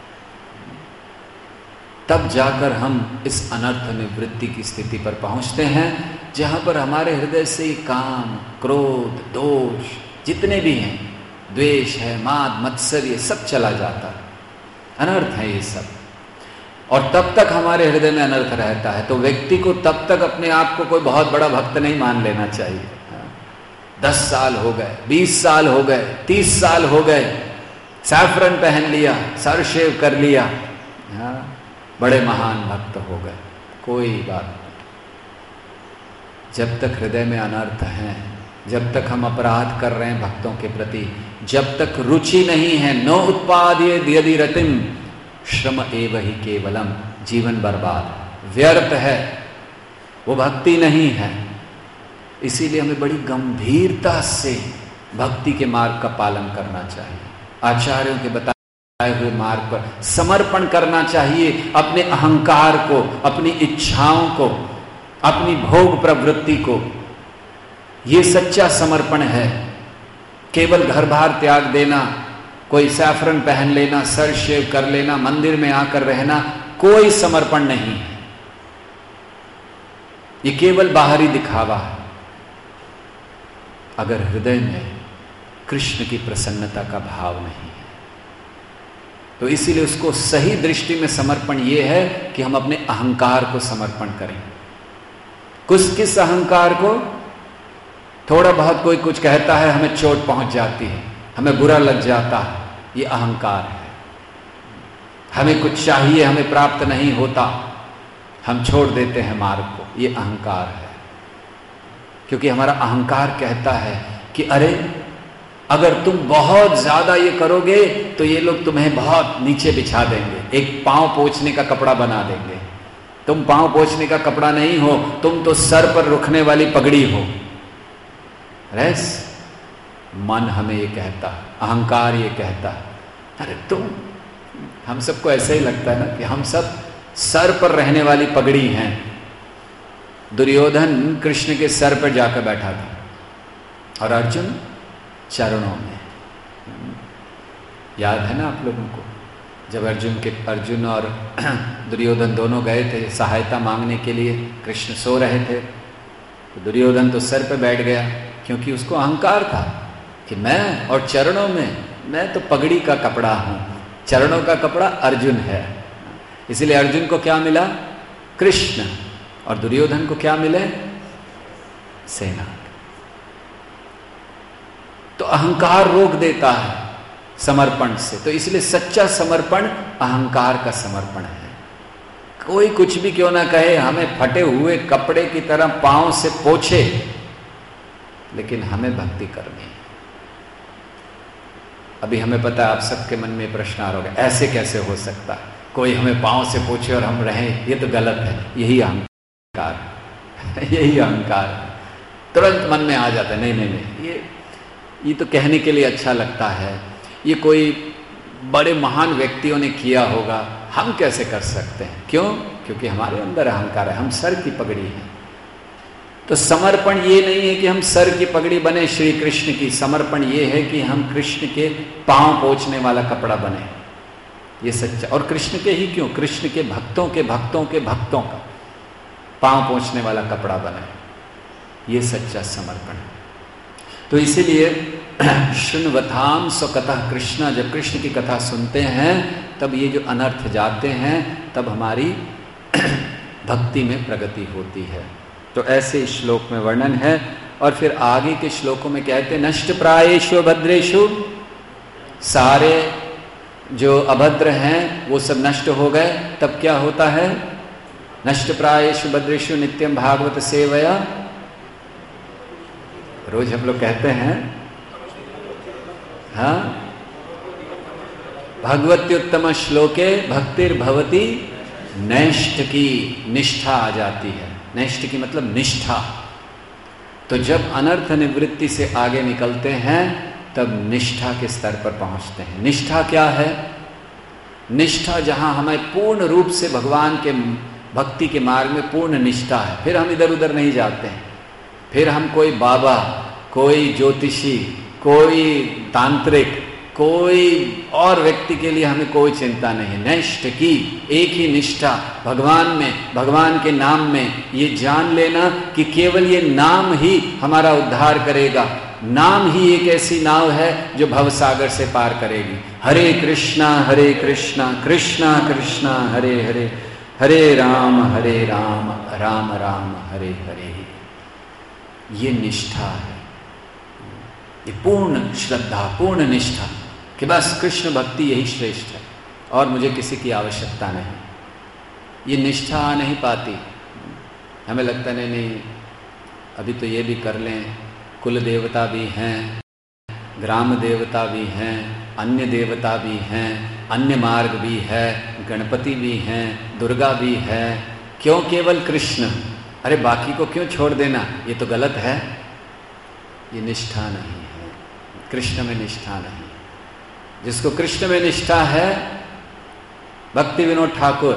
तब जाकर हम इस अनर्थ निवृत्ति की स्थिति पर पहुंचते हैं, जहां पर हमारे हृदय से काम, क्रोध, दोष जितने भी हैं, द्वेष है, माद, मत्सर्य, सब चला जाता है। अनर्थ है ये सब, और तब तक हमारे हृदय में अनर्थ रहता है। तो व्यक्ति को तब तक अपने आप को कोई बहुत बड़ा भक्त नहीं मान लेना चाहिए। 10 साल हो गए, 20 साल हो गए, 30 साल हो गए, सैफरन पहन लिया, सर शेव कर लिया, बड़े महान भक्त हो गए, कोई बात नहीं। जब तक हृदय में अनर्थ है, जब तक हम अपराध कर रहे हैं भक्तों के प्रति, जब तक रुचि नहीं है, नो उत्पादयेद् यदि रतिम श्रम एव हि केवलम, जीवन बर्बाद, व्यर्थ है, वो भक्ति नहीं है। इसीलिए हमें बड़ी गंभीरता से भक्ति के मार्ग का पालन करना चाहिए, आचार्यों के बताए हुए मार्ग पर समर्पण करना चाहिए, अपने अहंकार को, अपनी इच्छाओं को, अपनी भोग प्रवृत्ति को। ये सच्चा समर्पण है। केवल घर बार त्याग देना, कोई सैफरन पहन लेना, सर शेव कर लेना, मंदिर में आकर रहना, कोई समर्पण नहीं है। ये केवल बाहरी दिखावा है। अगर हृदय में कृष्ण की प्रसन्नता का भाव नहीं है, तो इसीलिए उसको सही दृष्टि में समर्पण यह है कि हम अपने अहंकार को समर्पण करें। किस अहंकार को? थोड़ा बहुत कोई कुछ कहता है, हमें चोट पहुंच जाती है, हमें बुरा लग जाता है, ये अहंकार है। हमें कुछ चाहिए, हमें प्राप्त नहीं होता, हम छोड़ देते हैं मार्ग को, ये अहंकार है। क्योंकि हमारा अहंकार कहता है कि अरे अगर तुम बहुत ज्यादा ये करोगे तो ये लोग तुम्हें बहुत नीचे बिछा देंगे, एक पांव पोंछने का कपड़ा बना देंगे। तुम पांव पोंछने का कपड़ा नहीं हो, तुम तो सर पर रुकने वाली पगड़ी हो। रैस मन हमें ये कहता, अहंकार ये कहता, अरे तुम, हम सबको ऐसा ही लगता है ना कि हम सब सर पर रहने वाली पगड़ी हैं। दुर्योधन कृष्ण के सर पर जाकर बैठा था और अर्जुन चरणों में। याद है ना आप लोगों को, जब अर्जुन और दुर्योधन दोनों गए थे सहायता मांगने के लिए, कृष्ण सो रहे थे, तो दुर्योधन तो सर पे बैठ गया, क्योंकि उसको अहंकार था कि मैं और चरणों में, मैं तो पगड़ी का कपड़ा हूं, चरणों का कपड़ा अर्जुन है। इसलिए अर्जुन को क्या मिला? कृष्ण, और दुर्योधन को क्या मिले? सेना। तो अहंकार रोक देता है समर्पण से। तो इसलिए सच्चा समर्पण अहंकार का समर्पण है। कोई कुछ भी क्यों ना कहे, हमें फटे हुए कपड़े की तरह पांव से पोछे, लेकिन हमें भक्ति करनी है। अभी हमें पता है आप सबके मन में प्रश्न आ रहा होगा, ऐसे कैसे हो सकता है, कोई हमें पांव से पोछे और हम रहें, ये तो गलत है। यही अहंकार यही अहंकार तुरंत मन में आ जाता है, नहीं नहीं नहीं, ये तो कहने के लिए अच्छा लगता है, ये कोई बड़े महान व्यक्तियों ने किया होगा, हम कैसे कर सकते हैं? क्यों? क्योंकि हमारे अंदर अहंकार है, हम सर की पगड़ी हैं। तो समर्पण ये नहीं है कि हम सर की पगड़ी बने श्री कृष्ण की, समर्पण ये है कि हम कृष्ण के पांव पोंछने वाला कपड़ा बने, ये सच्चा। और कृष्ण के ही क्यों, कृष्ण के भक्तों के भक्तों के भक्तों का पांव पोंछने वाला कपड़ा बने, ये सच्चा समर्पण है। तो इसीलिए शृण्वताम स्वकतः कृष्णा, जब कृष्ण की कथा सुनते हैं तब ये जो अनर्थ जाते हैं, तब हमारी भक्ति में प्रगति होती है। तो ऐसे श्लोक में वर्णन है। और फिर आगे के श्लोकों में कहते हैं नष्ट प्रायेषु भद्रेषु, सारे जो अभद्र हैं वो सब नष्ट हो गए। तब क्या होता है? नष्ट प्रायेषु भद्रेषु नित्यम भागवत सेवया। रोज हम लोग कहते हैं, हाँ, भगवत्युत्तम श्लोके भक्तिर्भवति नैष्ठ की, निष्ठा आ जाती है। नैष्ठ की मतलब निष्ठा। तो जब अनर्थ निवृत्ति से आगे निकलते हैं तब निष्ठा के स्तर पर पहुंचते हैं। निष्ठा क्या है? निष्ठा जहां हमें पूर्ण रूप से भगवान के भक्ति के मार्ग में पूर्ण निष्ठा है, फिर हम इधर उधर नहीं जाते हैं। फिर हम कोई बाबा, कोई ज्योतिषी, कोई तांत्रिक, कोई और व्यक्ति के लिए हमें कोई चिंता नहीं। नैष्ठ की, एक ही निष्ठा भगवान में, भगवान के नाम में। ये जान लेना कि केवल ये नाम ही हमारा उद्धार करेगा। नाम ही एक ऐसी नाव है जो भवसागर से पार करेगी। हरे कृष्णा कृष्णा कृष्णा हरे हरे, हरे राम राम राम हरे हरे। ये निष्ठा है, ये पूर्ण श्रद्धा, पूर्ण निष्ठा कि बस कृष्ण भक्ति यही श्रेष्ठ है और मुझे किसी की आवश्यकता नहीं। ये निष्ठा आ नहीं पाती। हमें लगता नहीं अभी तो ये भी कर लें, कुल देवता भी हैं, ग्राम देवता भी हैं, अन्य देवता भी हैं, अन्य मार्ग भी है, गणपति भी हैं, दुर्गा भी है, क्यों केवल कृष्ण? अरे बाकी को क्यों छोड़ देना? ये तो गलत है। ये निष्ठा नहीं है, कृष्ण में निष्ठा नहीं। जिसको कृष्ण में निष्ठा है, भक्ति विनोद ठाकुर,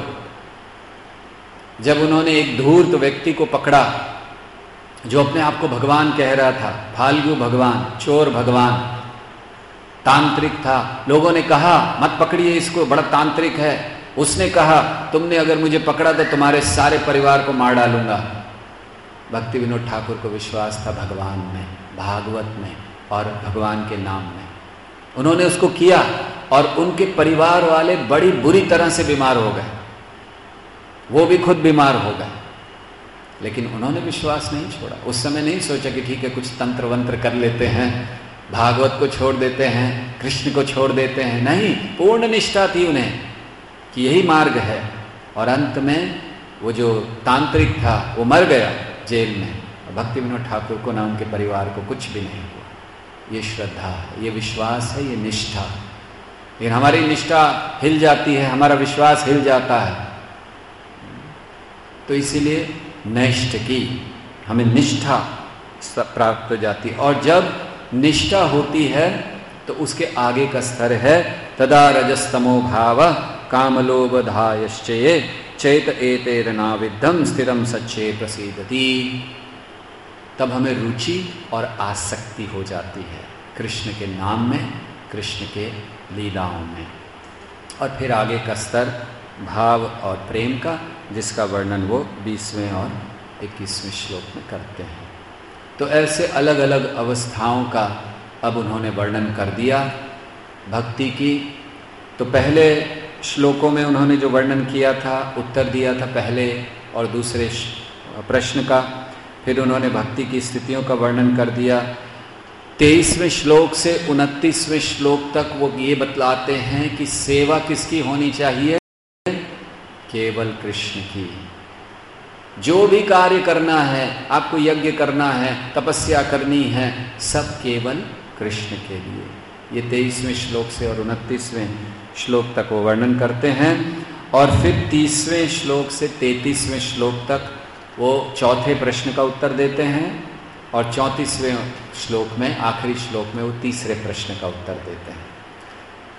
जब उन्होंने एक धूर्त व्यक्ति को पकड़ा जो अपने आप को भगवान कह रहा था, फाल्गु भगवान, चोर भगवान, तांत्रिक था, लोगों ने कहा मत पकड़िए इसको, बड़ा तांत्रिक है। उसने कहा तुमने अगर मुझे पकड़ा तो तुम्हारे सारे परिवार को मार डालूंगा। भक्ति विनोद ठाकुर को विश्वास था भगवान में, भागवत में और भगवान के नाम में। उन्होंने उसको किया और उनके परिवार वाले बड़ी बुरी तरह से बीमार हो गए, वो भी खुद बीमार हो गए, लेकिन उन्होंने विश्वास नहीं छोड़ा। उस समय नहीं सोचा कि ठीक है कुछ तंत्र वंत्र कर लेते हैं, भागवत को छोड़ देते हैं, कृष्ण को छोड़ देते हैं। नहीं, पूर्ण निष्ठा थी उन्हें कि यही मार्ग है। और अंत में वो जो तांत्रिक था वो मर गया जेल में। भक्ति विनोद ठाकुर को ना उनके परिवार को कुछ भी नहीं हुआ। ये श्रद्धा है, ये विश्वास है, ये निष्ठा। लेकिन हमारी निष्ठा हिल जाती है, हमारा विश्वास हिल जाता है। तो इसीलिए नैष्ठ की, हमें निष्ठा प्राप्त हो जाती है। और जब निष्ठा होती है तो उसके आगे का स्तर है तदा रजस्तमो भाव कामलोभधायश्चये चैत एतेरनाविद्धम स्थिरम सच्चे प्रसीदति। तब हमें रुचि और आसक्ति हो जाती है कृष्ण के नाम में, कृष्ण के लीलाओं में। और फिर आगे का स्तर भाव और प्रेम का, जिसका वर्णन वो 20वें और 21वें श्लोक में करते हैं। तो ऐसे अलग अलग अवस्थाओं का अब उन्होंने वर्णन कर दिया भक्ति की। तो पहले श्लोकों में उन्होंने जो वर्णन किया था, उत्तर दिया था पहले और दूसरे प्रश्न का। फिर उन्होंने भक्ति की स्थितियों का वर्णन कर दिया। 23वें श्लोक से 29वें श्लोक तक वो ये बतलाते हैं कि सेवा किसकी होनी चाहिए? केवल कृष्ण की। जो भी कार्य करना है, आपको यज्ञ करना है, तपस्या करनी है, सब केवल कृष्ण के लिए। ये 23वें श्लोक से और 29वें श्लोक तक वो वर्णन करते हैं। और फिर 30वें श्लोक से 33वें श्लोक तक वो चौथे प्रश्न का उत्तर देते हैं और 34वें श्लोक में, आखिरी श्लोक में, वो तीसरे प्रश्न का उत्तर देते हैं।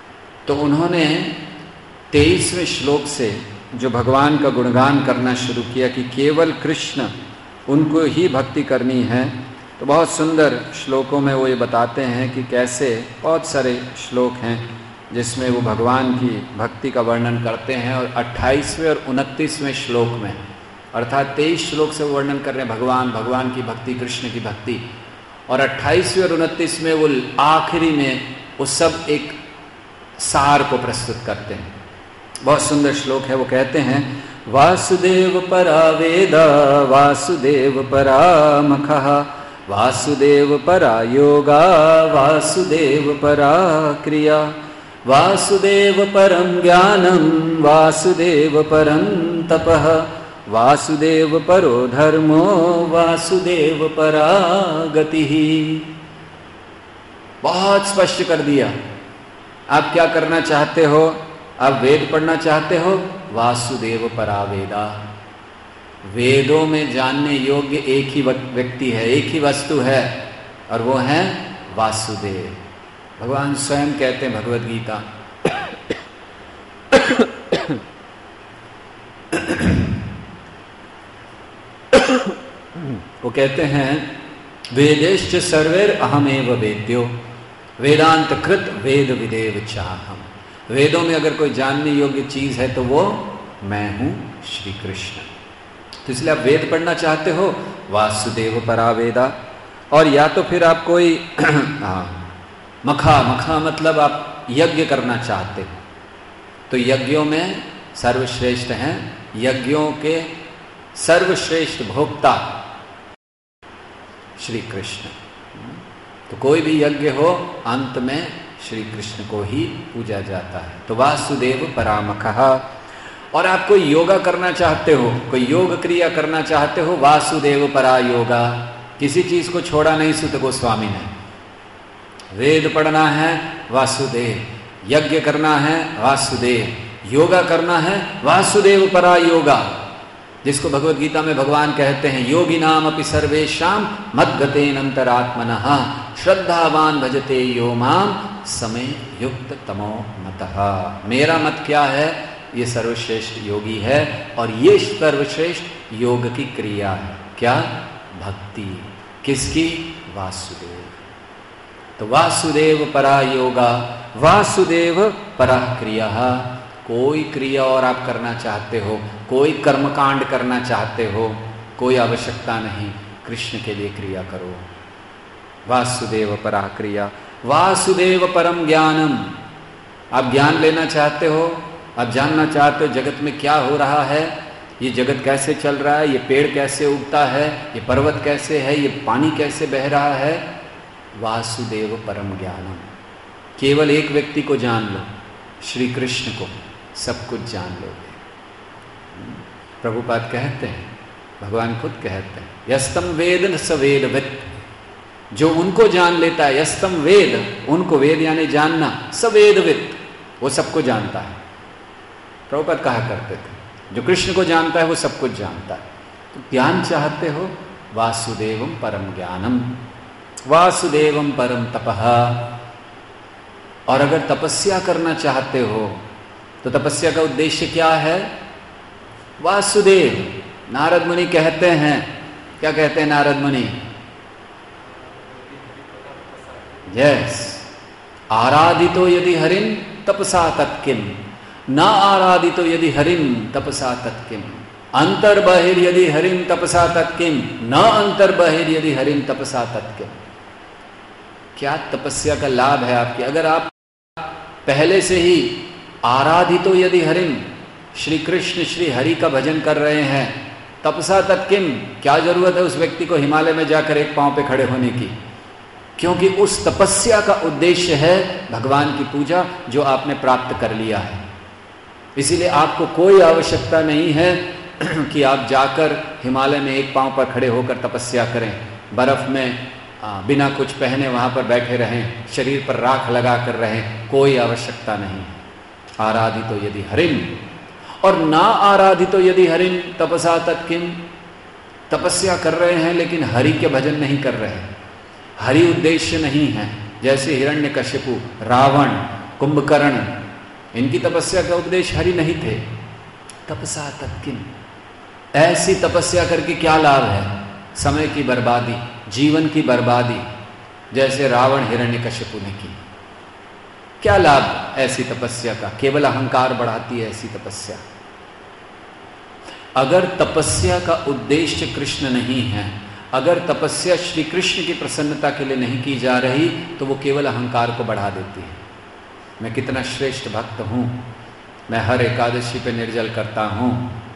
तो उन्होंने 23वें श्लोक से जो भगवान का गुणगान करना शुरू किया कि केवल कृष्ण, उनको ही भक्ति करनी है। तो बहुत सुंदर श्लोकों में वो ये बताते हैं कि कैसे, बहुत सारे श्लोक हैं जिसमें वो भगवान की भक्ति का वर्णन करते हैं। और 28वें और 29वें श्लोक में, अर्थात 23 श्लोक से वर्णन कर रहे हैं भगवान की भक्ति, कृष्ण की भक्ति, और 28वें और 29 में वो आखिरी में वो सब एक सार को प्रस्तुत करते हैं। बहुत सुंदर श्लोक है। वो कहते हैं, वासुदेव परा वेद वासुदेव परा मखः वासुदेव परा योगा वासुदेव परा क्रिया वासुदेव परम ज्ञानम वासुदेव परम तपः वासुदेव परो धर्मो वासुदेव परा गतिः। बहुत स्पष्ट कर दिया। आप क्या करना चाहते हो? आप वेद पढ़ना चाहते हो? वासुदेव परा वेदा। वेदों में जानने योग्य एक ही व्यक्ति है, एक ही वस्तु है, और वो है वासुदेव। भगवान स्वयं कहते हैं भगवद गीता, वो कहते हैं, वेदेश्च सर्वैर अहमेव वेद्यो वेदांत कृत वेद विदेव चाहम। वेदों में अगर कोई जानने योग्य चीज है तो वो मैं हूं, श्री कृष्ण। तो इसलिए आप वेद पढ़ना चाहते हो, वासुदेव परा वेदा। और या तो फिर आप कोई मखा मतलब आप यज्ञ करना चाहते हो, तो यज्ञों में सर्वश्रेष्ठ हैं, यज्ञों के सर्वश्रेष्ठ भोक्ता श्री कृष्ण। तो कोई भी यज्ञ हो, अंत में श्री कृष्ण को ही पूजा जाता है। तो वासुदेव परामखः। और आप कोई योगा करना चाहते हो, कोई योग क्रिया करना चाहते हो, वासुदेव परा योगा। किसी चीज को छोड़ा नहीं सुत गोस्वामी ने। वेद पढ़ना है, वासुदेव। यज्ञ करना है, वासुदेव। योगा करना है, वासुदेव परा योगा, जिसको भगवत गीता में भगवान कहते हैं, योगी नाम अपि सर्वेशाम मद्गतेन अंतरात्मनः श्रद्धावान भजते यो माम समय युक्त तमो मतः। मेरा मत क्या है? ये सर्वश्रेष्ठ योगी है, और ये सर्वश्रेष्ठ योग की क्रिया है। क्या? भक्ति। किसकी? वासुदेव। तो वासुदेव परा योगा वासुदेव परा क्रिया। कोई क्रिया और आप करना चाहते हो, कोई कर्मकांड करना चाहते हो, कोई आवश्यकता नहीं, कृष्ण के लिए क्रिया करो। वासुदेव परा क्रिया वासुदेव परम ज्ञानम। आप ज्ञान लेना चाहते हो, आप जानना चाहते हो जगत में क्या हो रहा है, ये जगत कैसे चल रहा है, ये पेड़ कैसे उगता है, ये पर्वत कैसे है, ये पानी कैसे बह रहा है। वासुदेव परम ज्ञानम। केवल एक व्यक्ति को जान लो, श्री कृष्ण को, सब कुछ जान लोगे। प्रभुपाद कहते हैं, भगवान खुद कहते हैं, यस्तम वेद न स वेदवित्। जो उनको जान लेता है, यस्तम वेद, उनको वेद यानी जानना, स वेदवित्, वो सबको जानता है। प्रभुपाद कहा करते थे, जो कृष्ण को जानता है वो सब कुछ जानता है। तो ज्ञान चाहते हो, वासुदेवम परम ज्ञानम वासुदेवम परम तपः। और अगर तपस्या करना चाहते हो तो तपस्या का उद्देश्य क्या है? वासुदेव। नारद मुनि कहते हैं, क्या कहते हैं नारद मुनि? यस, आराधितो यदि हरिं तपसा तत्किम, न आराधितो यदि हरिं तपसा तत्किम, अंतर्बहिर यदि हरिं तपसा तत्किम, न अंतर्बहिर यदि हरिं तपसा तत्किम। क्या तपस्या का लाभ है आपकी? अगर आप पहले से ही आराधितो यदि हरिं, श्री कृष्ण श्री हरि का भजन कर रहे हैं, तपसा तत्किम, क्या जरूरत है उस व्यक्ति को हिमालय में जाकर एक पांव पे खड़े होने की? क्योंकि उस तपस्या का उद्देश्य है भगवान की पूजा, जो आपने प्राप्त कर लिया है। इसीलिए आपको कोई आवश्यकता नहीं है कि आप जाकर हिमालय में एक पांव पर खड़े होकर तपस्या करें, बर्फ में बिना कुछ पहने वहां पर बैठे रहें, शरीर पर राख लगा कर रहें, कोई आवश्यकता नहीं। आराधितो यदि हरिं, और ना आराधितो यदि हरिं तपसा तत्किम। तपस्या कर रहे हैं लेकिन हरि के भजन नहीं कर रहे, हरि उद्देश्य नहीं है। जैसे हिरण्यकशिपु, रावण, कुंभकर्ण, इनकी तपस्या का उपदेश हरि नहीं थे। तपसा तत्किन, ऐसी तपस्या करके क्या लाभ है? समय की बर्बादी, जीवन की बर्बादी, जैसे रावण हिरण्यकश्यपु ने की। क्या लाभ ऐसी तपस्या का? केवल अहंकार बढ़ाती है ऐसी तपस्या। अगर तपस्या का उद्देश्य कृष्ण नहीं है, अगर तपस्या श्री कृष्ण की प्रसन्नता के लिए नहीं की जा रही, तो वो केवल अहंकार को बढ़ा देती है। मैं कितना श्रेष्ठ भक्त हूं, मैं हर एकादशी पे निर्जल करता हूं,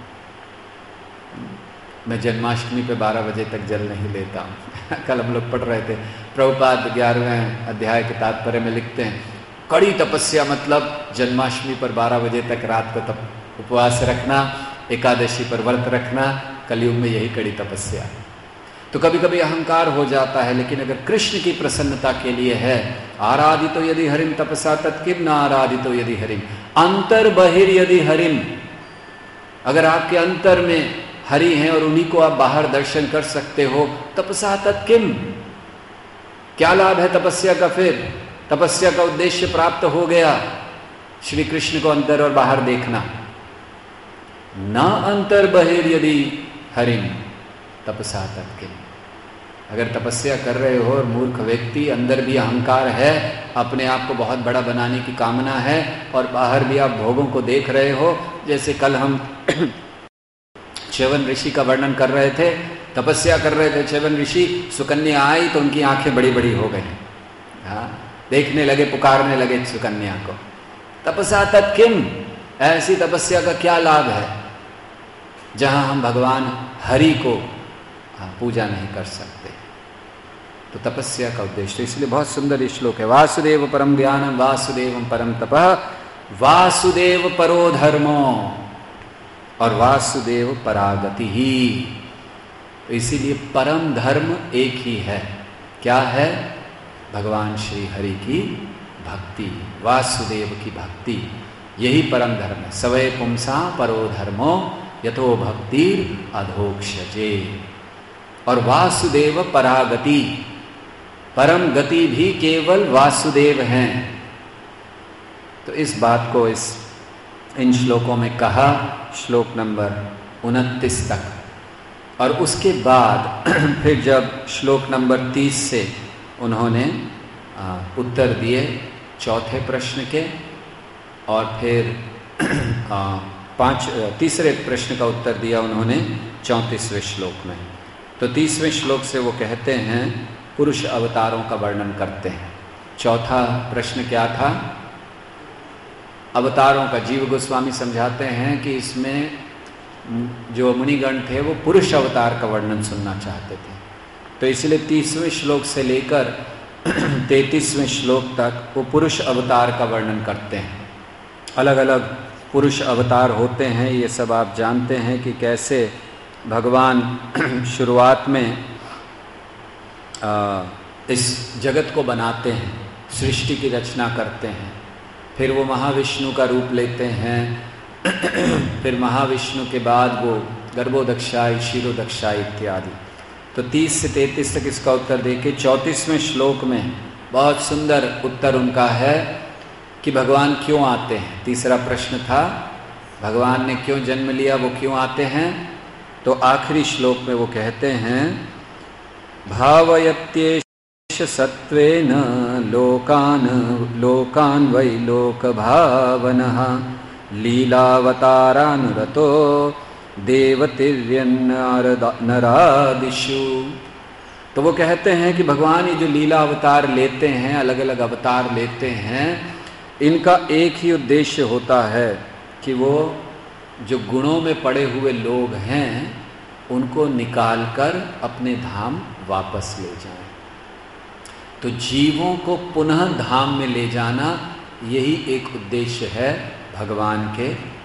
मैं जन्माष्टमी पे 12 बजे तक जल नहीं लेता हूं। कल हम लोग पढ़ रहे थे, प्रभुपाद 11वें अध्याय के तात्पर्य में लिखते हैं, कड़ी तपस्या मतलब जन्माष्टमी पर 12 बजे तक रात को उपवास रखना, एकादशी पर व्रत रखना, कलयुग में यही कड़ी तपस्या। तो कभी कभी अहंकार हो जाता है, लेकिन अगर कृष्ण की प्रसन्नता के लिए है, आराधितो यदि हरिम तपसा तत्किन न आराधितो यदि हरिम, अंतर बहिर यदि हरिम, अगर आपके अंतर में हरि हैं और उन्हीं को आप बाहर दर्शन कर सकते हो, तपसा तत्किन, क्या लाभ है तपस्या का? फिर तपस्या का उद्देश्य प्राप्त हो गया, श्री कृष्ण को अंतर और बाहर देखना। न अंतर बहिर यदि हरिम तपसा तत्किन, अगर तपस्या कर रहे हो और मूर्ख व्यक्ति, अंदर भी अहंकार है, अपने आप को बहुत बड़ा बनाने की कामना है, और बाहर भी आप भोगों को देख रहे हो, जैसे कल हम च्यवन ऋषि का वर्णन कर रहे थे, तपस्या कर रहे थे च्यवन ऋषि, सुकन्या आई तो उनकी आंखें बड़ी बड़ी हो गई, हाँ, देखने लगे, पुकारने लगे सुकन्या को। तपसा तत्किन, ऐसी तपस्या का क्या लाभ है जहां हम भगवान हरि को पूजा नहीं कर सकते? तो तपस्या का उद्देश्य, इसलिए बहुत सुंदर श्लोक है, वासुदेव परम ज्ञानम वासुदेवम परम तपः वासुदेव परो धर्मो और वासुदेव परागति ही। तो इसीलिए परम धर्म एक ही है, क्या है? भगवान श्री हरि की भक्ति, वासुदेव की भक्ति, यही परम धर्म है। सवै पुंसा परो धर्मो यथो भक्तिर अधोक्षजे। और वासुदेव परागति, परम गति भी केवल वासुदेव हैं। तो इस बात को इन श्लोकों में कहा, श्लोक नंबर 29 तक। और उसके बाद फिर जब श्लोक नंबर 30 से उन्होंने उत्तर दिए चौथे प्रश्न के, और फिर तीसरे प्रश्न का उत्तर दिया उन्होंने 34वें श्लोक में। तो 30वें श्लोक से वो कहते हैं, पुरुष अवतारों का वर्णन करते हैं। चौथा प्रश्न क्या था? अवतारों का। जीव गोस्वामी समझाते हैं कि इसमें जो मुनिगण थे वो पुरुष अवतार का वर्णन सुनना चाहते थे, तो इसलिए 30वें श्लोक से लेकर 33वें श्लोक तक वो पुरुष अवतार का वर्णन करते हैं। अलग अलग पुरुष अवतार होते हैं, ये सब आप जानते हैं कि कैसे भगवान शुरुआत में इस जगत को बनाते हैं, सृष्टि की रचना करते हैं, फिर वो महाविष्णु का रूप लेते हैं, फिर महाविष्णु के बाद वो गर्भोदक्षाय, क्षीरोदक्षाय इत्यादि। तो 30 से 33 तक इसका उत्तर देके 34वें श्लोक में बहुत सुंदर उत्तर उनका है कि भगवान क्यों आते हैं। तीसरा प्रश्न था, भगवान ने क्यों जन्म लिया, वो क्यों आते हैं? तो आखिरी श्लोक में वो कहते हैं, भावयत्येष सत्वेन लोकान वै लोक भावनः लीलावतारानुरतो देवतिर्यन्नरादिषु। तो वो कहते हैं कि भगवान ये जो लीला अवतार लेते हैं, अलग अलग अवतार लेते हैं, इनका एक ही उद्देश्य होता है कि वो जो गुणों में पड़े हुए लोग हैं उनको निकालकर अपने धाम वापस ले जाएं। तो जीवों को पुनः धाम में ले जाना, यही एक उद्देश्य है भगवान के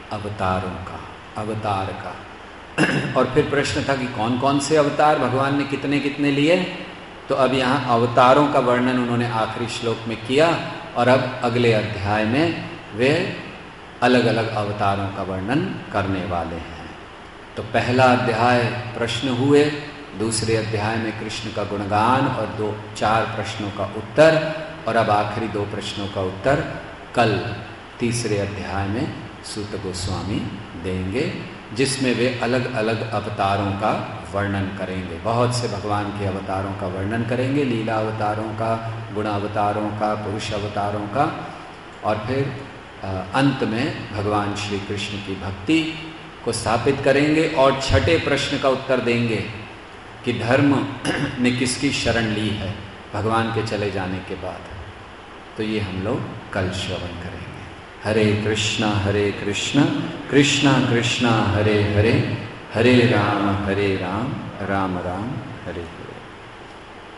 अवतार का। और फिर प्रश्न था कि कौन कौन से अवतार भगवान ने कितने कितने लिए, तो अब यहाँ अवतारों का वर्णन उन्होंने आखिरी श्लोक में किया, और अब अगले अध्याय में वे अलग अलग अवतारों का वर्णन करने वाले हैं। तो पहला अध्याय प्रश्न हुए, दूसरे अध्याय में कृष्ण का गुणगान और 4 प्रश्नों का उत्तर, और अब आखिरी 2 प्रश्नों का उत्तर कल तीसरे अध्याय में सूत गोस्वामी देंगे, जिसमें वे अलग अलग अवतारों का वर्णन करेंगे। बहुत से भगवान के अवतारों का वर्णन करेंगे, लीला अवतारों का, गुणावतारों का, पुरुष अवतारों का, और फिर अंत में भगवान श्री कृष्ण की भक्ति को स्थापित करेंगे और छठे प्रश्न का उत्तर देंगे कि धर्म ने किसकी शरण ली है भगवान के चले जाने के बाद। तो ये हम लोग कल श्रवण करेंगे। हरे कृष्णा कृष्णा कृष्णा हरे हरे, हरे राम राम राम हरे हरे।